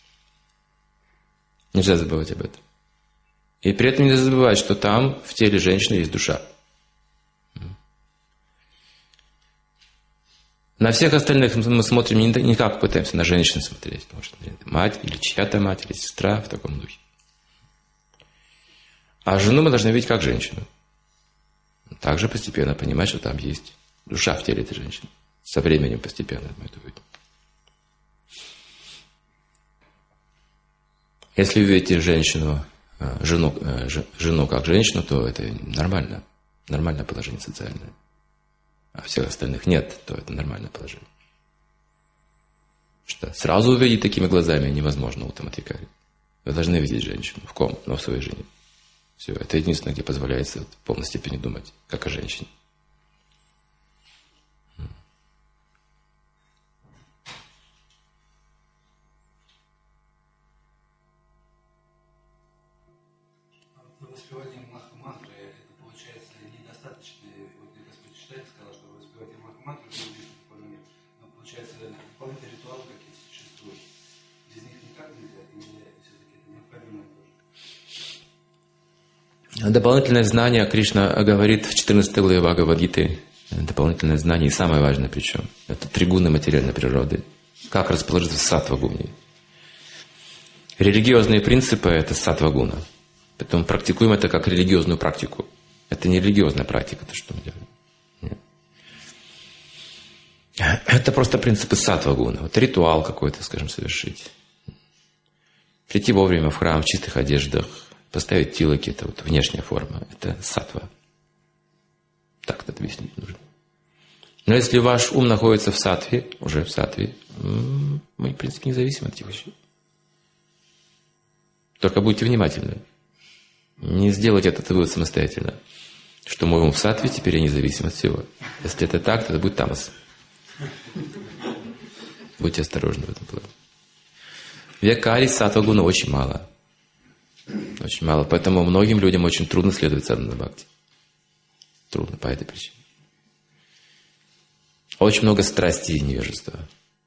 Нельзя забывать об этом. И при этом нельзя забывать, что там, в теле женщины, есть душа. На всех остальных мы смотрим не, не как пытаемся на женщин смотреть. Может, мать или чья-то мать, или сестра в таком духе. А жену мы должны видеть как женщину. Также постепенно понимать, что там есть душа в теле этой женщины. Со временем постепенно мы это увидим. Если вы видите женщину, жену, жену как женщину, то это нормально. Нормальное положение социальное. А всех остальных нет, то это нормальное положение. Что сразу увидеть такими глазами невозможно у Таматикари. Вы должны видеть женщину. В ком? Но в своей жене. Все. Это единственное, где позволяется в полной степени думать, как о женщине. Воспевание Маха-мантры, это получается недостаточно, вот Господь Читатель сказал, что воспевание Маха-мантры но получается дополнительные ритуалы какие-то существуют. Без них никак нельзя, или все-таки это необходимо тоже? Дополнительное знание Кришна говорит в четырнадцатой главе Бхагавад-гиты. Дополнительное знание, и самое важное причем, это три гуны материальной природы. Как расположиться в саттва-гуне. Религиозные принципы – это саттва-гуна. Поэтому практикуем это как религиозную практику. Это не религиозная практика, то что мы делаем. Нет. Это просто принципы саттва-гуна. Вот ритуал какой-то, скажем, совершить. Прийти вовремя в храм в чистых одеждах, поставить тилоки, это вот внешняя форма. Это саттва. Так это объяснить нужно. Но если ваш ум находится в саттве, уже в саттве, мы, в принципе, не зависим от этих вещей. Только будьте внимательны. Не сделать этот вывод самостоятельно, что мой ум в саттве, теперь я независим от всего. Если это так, то это будет тамас. Будьте осторожны в этом плане. В якаре саттва-гуна очень мало. Очень мало. Поэтому многим людям очень трудно следовать садхана бхакти. Трудно по этой причине. Очень много страсти и невежества.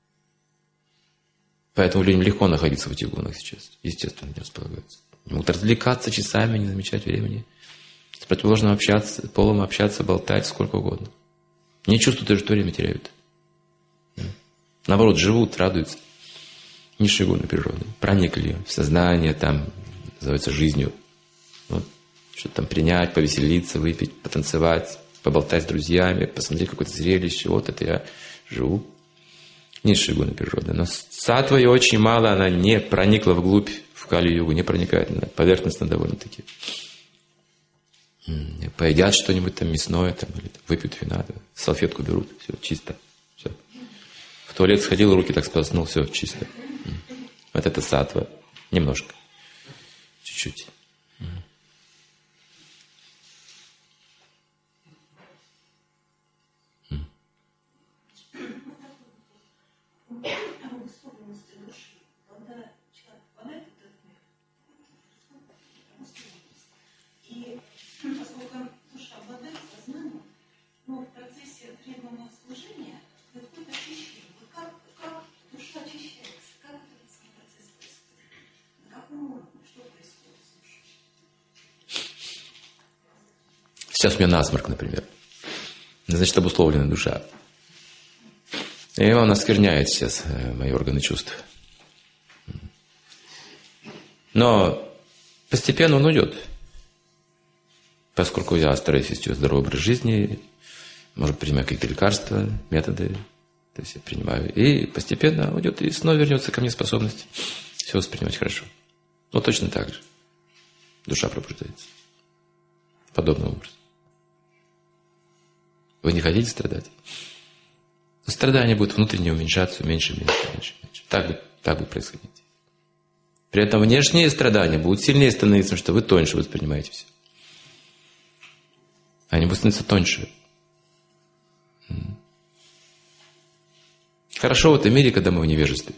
Поэтому людям легко находиться в этих гунах сейчас. Естественно, не располагаются. Они могут развлекаться часами, не замечать времени. С противоположным общаться, полом общаться, болтать сколько угодно. Не чувствуют даже, что время теряют. Наоборот, живут, радуются. Низшие гуны природы. Проникли в сознание, там, называется жизнью. Вот, что-то там принять, повеселиться, выпить, потанцевать, поболтать с друзьями, посмотреть какое-то зрелище. Вот это я живу. Низшие гуны природы. Но саттва ее очень мало, она не проникла вглубь, в Кали-югу, не проникает, она поверхностно довольно-таки. Поедят что-нибудь там мясное, там, или там, выпьют вина, да, салфетку берут, все, чисто. Все. В туалет сходил, руки так сполоснул, все, чисто. Вот это саттва. Немножко. Чуть-чуть. Сейчас у меня насморк, например. Значит, обусловлена душа. И он оскверняет сейчас мои органы чувств. Но постепенно он уйдет. Поскольку я стараюсь вести здоровый образ жизни, может, принимаю какие-то лекарства, методы, то есть я принимаю. И постепенно уйдет, и снова вернется ко мне способность все воспринимать хорошо. Но точно так же. Душа пробуждается. Подобным образом. Вы не хотите страдать? Но страдания будут внутренне уменьшаться, меньше, меньше, меньше, меньше. Так будет, так будет происходить. При этом внешние страдания будут сильнее становиться, потому что вы тоньше воспринимаете все. Они будут становиться тоньше. Хорошо в этом мире, когда мы в невежестве.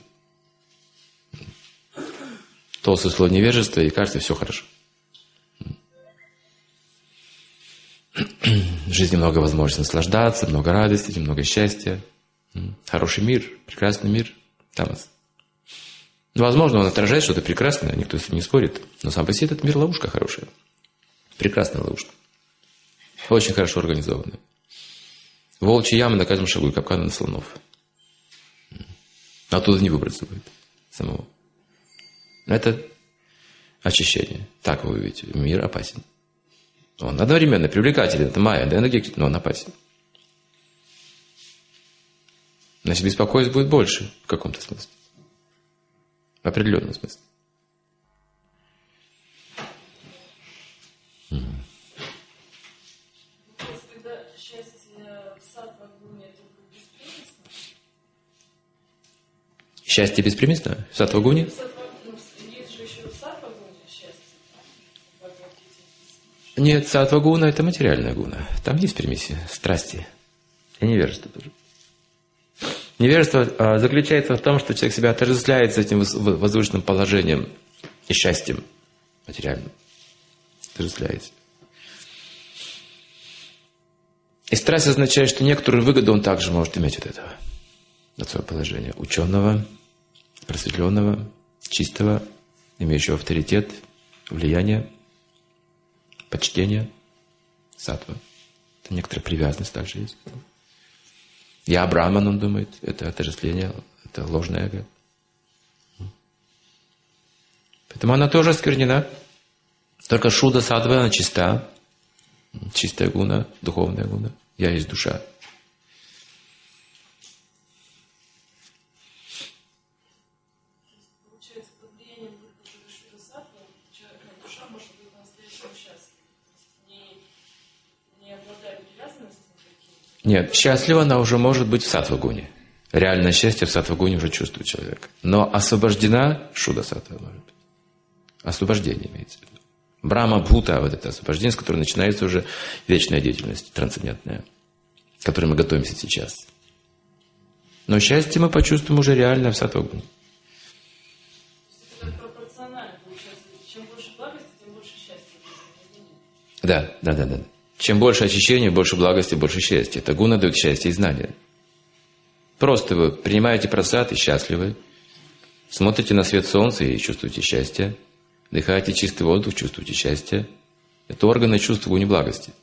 Толстое слово невежество, и кажется, все хорошо. В жизни много возможностей наслаждаться, много радости, много счастья. Хороший мир, прекрасный мир. Тамас. Ну, возможно, он отражает что-то прекрасное, никто с этим не спорит. Но сам по себе этот мир ловушка хорошая. Прекрасная ловушка. Очень хорошо организованная. Волчья яма на каждом шагу и капканы на слонов. Оттуда не выбраться будет самого. Это очищение. Так вы увидите. Мир опасен. Он одновременно привлекателен. Это майя, да, энергетик, но он опасен. Значит, беспокойств будет больше в каком-то смысле. В определенном смысле. Когда счастье в саттва-гуне, это будет беспримесно? Счастье беспримесно? В саттва-гуне? Есть же еще в саттва-гуне счастье. Нет, саттва-гуна – это материальная гуна. Там есть примеси, страсти и невежество тоже. Невежество а, заключается в том, что человек себя отождествляет с этим возвышенным положением и счастьем материальным. Отождествляется. И страсть означает, что некоторую выгоду он также может иметь от этого, от своего положения. Ученого, просветленного, чистого, имеющего авторитет, влияние, почтение, саттва. Это некоторая привязанность также есть. Я браман, он думает, это отождествление, это ложное эго. Поэтому она тоже осквернена. Только шуда саттва, она чиста. Чистая гуна, духовная гуна. Я есть душа. Получается, под влиянием шуда саттва душа может быть по-настоящему счастлива. Не, не обладая привязанностью. Нет, счастлива она уже может быть в саттва-гуне. Реальное счастье в саттва-гуне уже чувствует человек. Но освобождена шуда саттва может быть. Освобождение имеется в виду. Брахма-бхута, вот это освобождение, с которого начинается уже вечная деятельность, трансцендентная, к которой мы готовимся сейчас. Но счастье мы почувствуем уже реально в саттва-гуне. Это пропорционально получается. Чем больше благости, тем больше счастья. Да, да, да, да. Чем больше очищения, больше благости, больше счастья. Это гуна дает счастье и знания. Просто вы принимаете прасад и счастливы. Смотрите на свет солнца и чувствуете счастье. Дыхаете чистый воздух, чувствуете счастье. Это органы чувств гуни благости.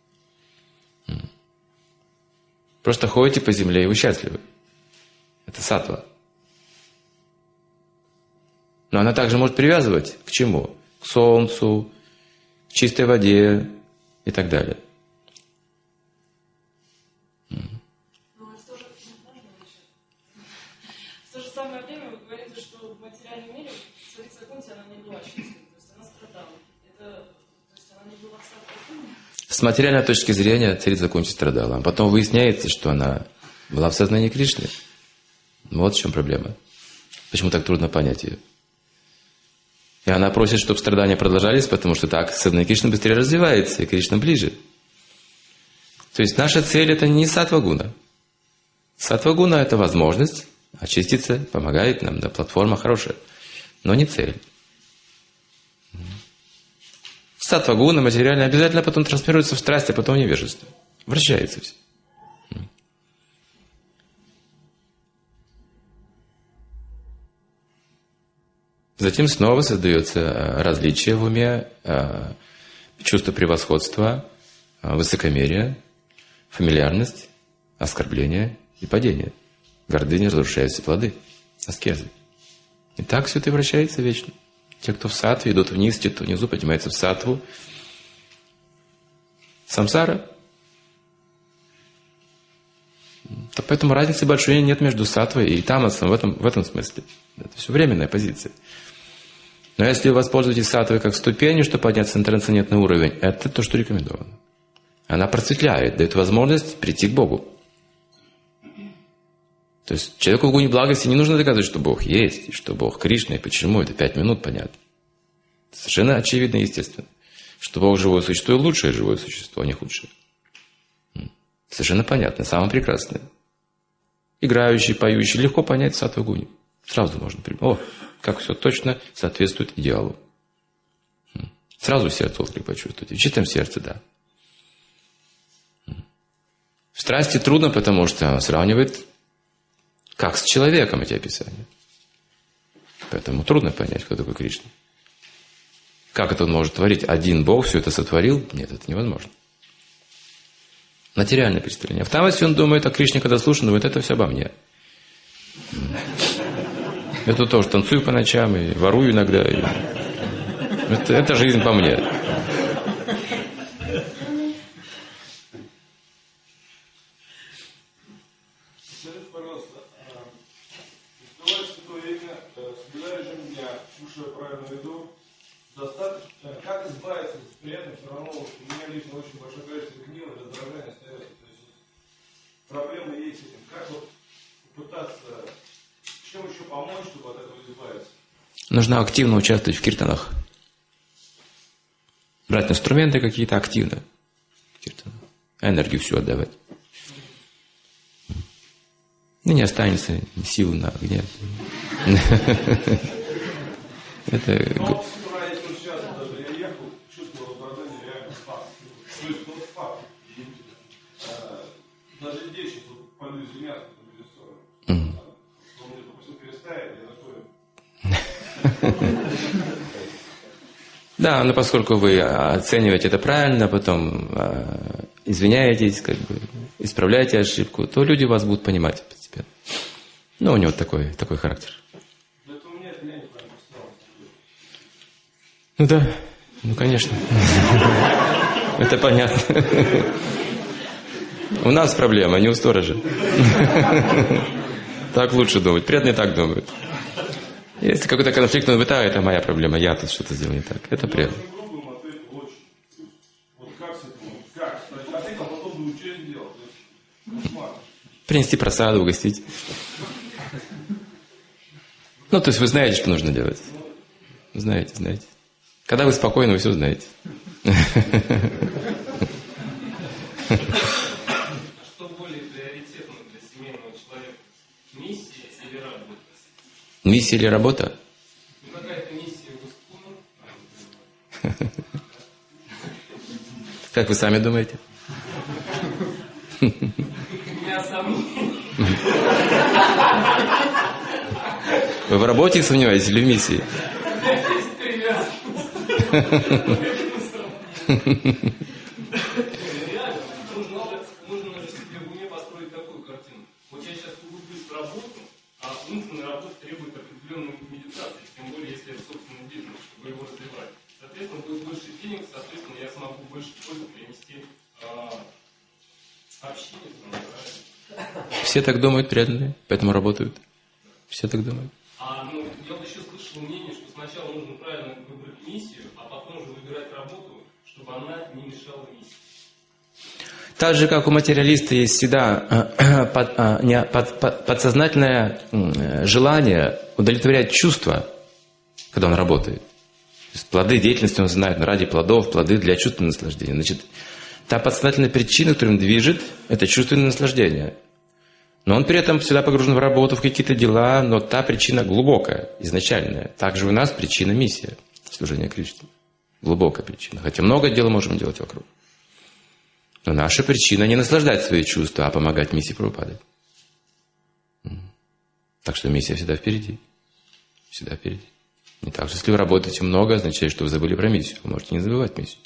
Просто ходите по земле, и вы счастливы. Это саттва. Но она также может привязывать к чему? К солнцу, к чистой воде и так далее. Но в то же, в то же самое время вы говорите, что в материальном мире царица Кунти, она не была счастлива, то есть она страдала. Это, то есть она не была в саттва-гуне? С материальной точки зрения царица Кунти страдала. А потом выясняется, что она была в сознании Кришны. Вот в чем проблема. Почему так трудно понять ее. И она просит, чтобы страдания продолжались, потому что так сознание Кришны быстрее развивается, и Кришна ближе. То есть наша цель – это не саттва-гуна. Саттва-гуна – это возможность очиститься, помогает нам, да, платформа хорошая, но не цель. Саттва-гуна материально обязательно потом трансформируется в страсть, а потом в невежество. Вращается все. Затем снова создается различие в уме, чувство превосходства, высокомерие, фамильярность, оскорбление и падение. Гордыня разрушает все плоды, аскезы. И так все это вращается вечно. Те, кто в саттве, идут вниз, те, кто внизу, поднимаются в саттву. Самсара. То поэтому разницы большой нет между саттвой и тамасом в этом, в этом смысле. Это все временная позиция. Но если вы воспользуетесь саттвой как ступенью, чтобы подняться на трансцендентный уровень, это то, что рекомендовано. Она просветляет, дает возможность прийти к Богу. То есть человеку в гуне благости не нужно доказывать, что Бог есть, и что Бог Кришна, и почему. Это пять минут понятно. Совершенно очевидно и естественно. Что Бог живое существо и лучшее живое существо, а не худшее. Совершенно понятно, самое прекрасное. Играющий, поющий, легко понять саттву гуни. Сразу можно принять. О, как все точно соответствует идеалу. Сразу сердце отклик почувствуете. В чистом сердце, да. Страсти трудно, потому что он сравнивает как с человеком эти описания. Поэтому трудно понять, кто такой Кришна. Как это он может творить? Один Бог все это сотворил? Нет, это невозможно. Материальное представление. В Тамасе он думает о Кришне, когда слушает, он думает, это все обо мне. Это тоже танцую по ночам и ворую иногда. И... Это, это жизнь по мне. Скажите, пожалуйста, успевать святое имя, соблюдая режим дня, слушая правильную еду, достаточно. Как избавиться, при этом все равно у меня лично очень большое количество гнева и раздражения остается. То есть проблемы есть с этим. Как вот попытаться, чем еще помочь, чтобы от этого избавиться? Нужно активно участвовать в киртанах. Брать инструменты какие-то активно. Энергию всю отдавать. И не останется сил на гнев. Это... Но с утра, если сейчас даже я ехал, чувствовал раздражение, реально спал. То есть, ну, спал. Даже здесь сейчас полю землянку на пересторону. Он мне попросил переставить, я такой... Да, но поскольку вы оцениваете это правильно, потом э, извиняетесь, как бы, исправляете ошибку, то люди вас будут понимать постепенно. Ну, у него такой, такой характер. Это у меня, это я не понимаю, стало. Ну да, ну конечно. Это понятно. У нас проблема, не у сторожа. Так лучше думать. Преданные так думают. Если какой-то конфликт он вытает, это моя проблема, я тут что-то сделал не так. Это преданно. Принести просаду, угостить. Ну, то есть вы знаете, что нужно делать. Знаете, знаете. Когда вы спокойны, вы все знаете. Что более приоритетно для семейного человека? Миссия или работа? Миссия или работа? Ну, какая-то миссия в искусстве. Как вы сами думаете? У меня сомнения. Вы в работе сомневаетесь или в миссии? Есть привязанность. Реально, нужно же себе в уме построить такую картину. Вот я сейчас углублюсь в работу, а умственная работа требует определенной медитации, тем более, если это собственный бизнес, чтобы его развивать. Соответственно, будет больше денег, соответственно, я смогу больше пользы принести общине. Все так думают, преданные, поэтому работают. Все так думают. А ну, я вот еще слышал мнение, что сначала нужно правильно выбрать миссию, а потом уже выбирать работу, чтобы она не мешала миссии. Так же, как у материалиста есть всегда под, под, под, подсознательное желание удовлетворять чувства, когда он работает. То есть плоды деятельности он знает, ради плодов, плоды для чувственного наслаждения. Значит, та подсознательная причина, которая им движет, это чувственное наслаждение. Но он при этом всегда погружен в работу, в какие-то дела, но та причина глубокая, изначальная. Также у нас причина миссия служения Кришне. Глубокая причина. Хотя много дел можем делать вокруг. Но наша причина не наслаждать свои чувства, а помогать миссии Прабхупады. Так что миссия всегда впереди. Всегда впереди. Не так же, если вы работаете много, означает, что вы забыли про миссию. Вы можете не забывать миссию.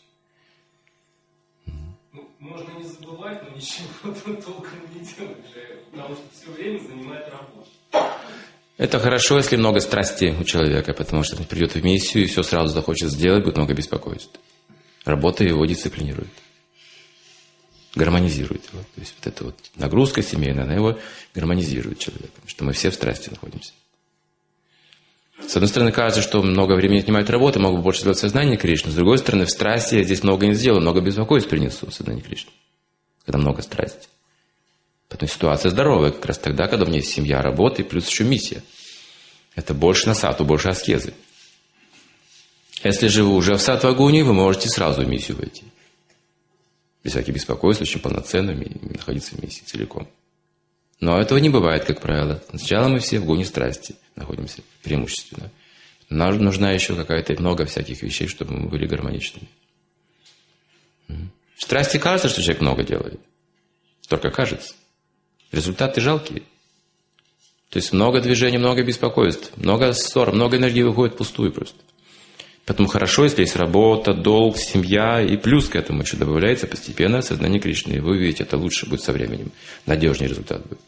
Ну, можно не забывать, но ничего толком не делать для этого, потому что все время занимает работа. Это хорошо, если много страсти у человека, потому что он придет в миссию и все сразу захочет сделать, будет много беспокойств. Работа его дисциплинирует. Гармонизирует его. То есть вот эта вот нагрузка семейная, она его гармонизирует человека, потому что мы все в страсти находимся. С одной стороны, кажется, что много времени отнимает работа, могу больше сделать сознание Кришны. С другой стороны, в страсти я здесь много не сделаю, много беспокойств принесу в сознание Кришны. Когда много страсти. Поэтому ситуация здоровая как раз тогда, когда у меня есть семья, работа и плюс еще миссия. Это больше на сатву, больше аскезы. Если же вы уже в саттва-гуне, вы можете сразу в миссию войти. Без всяких беспокойств, очень полноценно находиться в миссии целиком. Но этого не бывает, как правило. Сначала мы все в гуне страсти находимся преимущественно. Нам нужна еще какая-то много всяких вещей, чтобы мы были гармоничными. В страсти кажется, что человек много делает. Только кажется. Результаты жалкие. То есть много движений, много беспокойств, много ссор, много энергии выходит впустую просто. Поэтому хорошо, если есть работа, долг, семья, и плюс к этому еще добавляется постепенно сознание Кришны. И вы увидите, это лучше будет со временем, надежнее результат будет.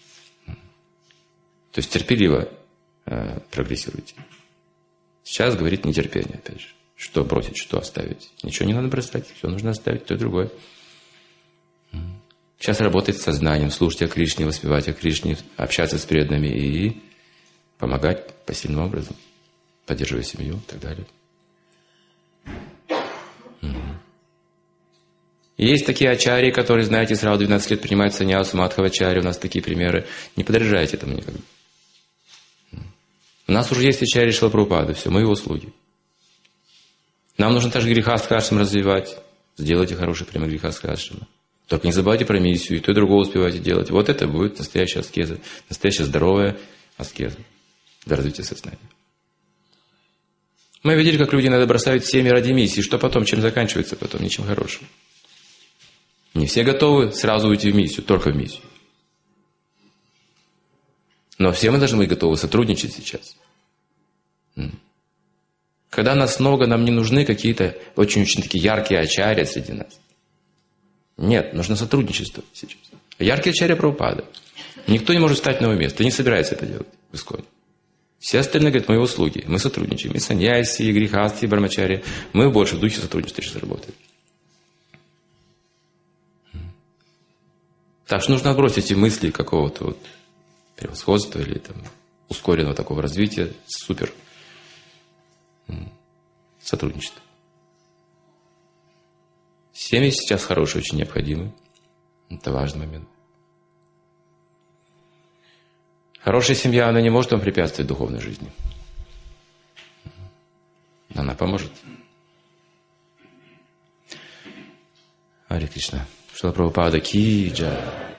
То есть терпеливо э, прогрессируйте. Сейчас говорит нетерпение, опять же. Что бросить, что оставить. Ничего не надо бросать, все нужно оставить, то и другое. Сейчас работать с сознанием, слушать о Кришне, воспевать о Кришне, общаться с преданными и помогать посильным образом, поддерживая семью и так далее. И есть такие ачарьи, которые, знаете, сразу двенадцать лет принимают саньясу, мадхавачарьи, у нас такие примеры. Не подражайте этому никогда. У нас уже есть ачарьи Шрила Прабхупады, все, мы его слуги. Нам нужно также грехастха-ашрам развивать. Сделайте хороший пример грехастха-ашрама. Только не забывайте про миссию, и то, и другое успевайте делать. Вот это будет настоящая аскеза, настоящая здоровая аскеза для развития сознания. Мы видели, как люди иногда бросают семьи ради миссии. Что потом, чем заканчивается потом? Ничем хорошим. Не все готовы сразу уйти в миссию, только в миссию. Но все мы должны быть готовы сотрудничать сейчас. Когда нас много, нам не нужны какие-то очень-очень такие яркие ачарьи среди нас. Нет, нужно сотрудничество сейчас. Яркий ачарья Прабхупада. Никто не может встать на его место, не собирается это делать в Исконе. Все остальные говорят, мы его слуги, мы сотрудничаем. И саньяси, и грехасти, и брамачари. Мы больше в духе сотрудничества сейчас работаем. Так что нужно отбросить эти мысли какого-то вот превосходства или там ускоренного такого развития. Супер. Сотрудничество. Семьи сейчас хорошие, очень необходимы. Это важный момент. Хорошая семья, она не может вам препятствовать духовной жизни. Она поможет. Харе Кришна. Шрила Прабхупада ки джай.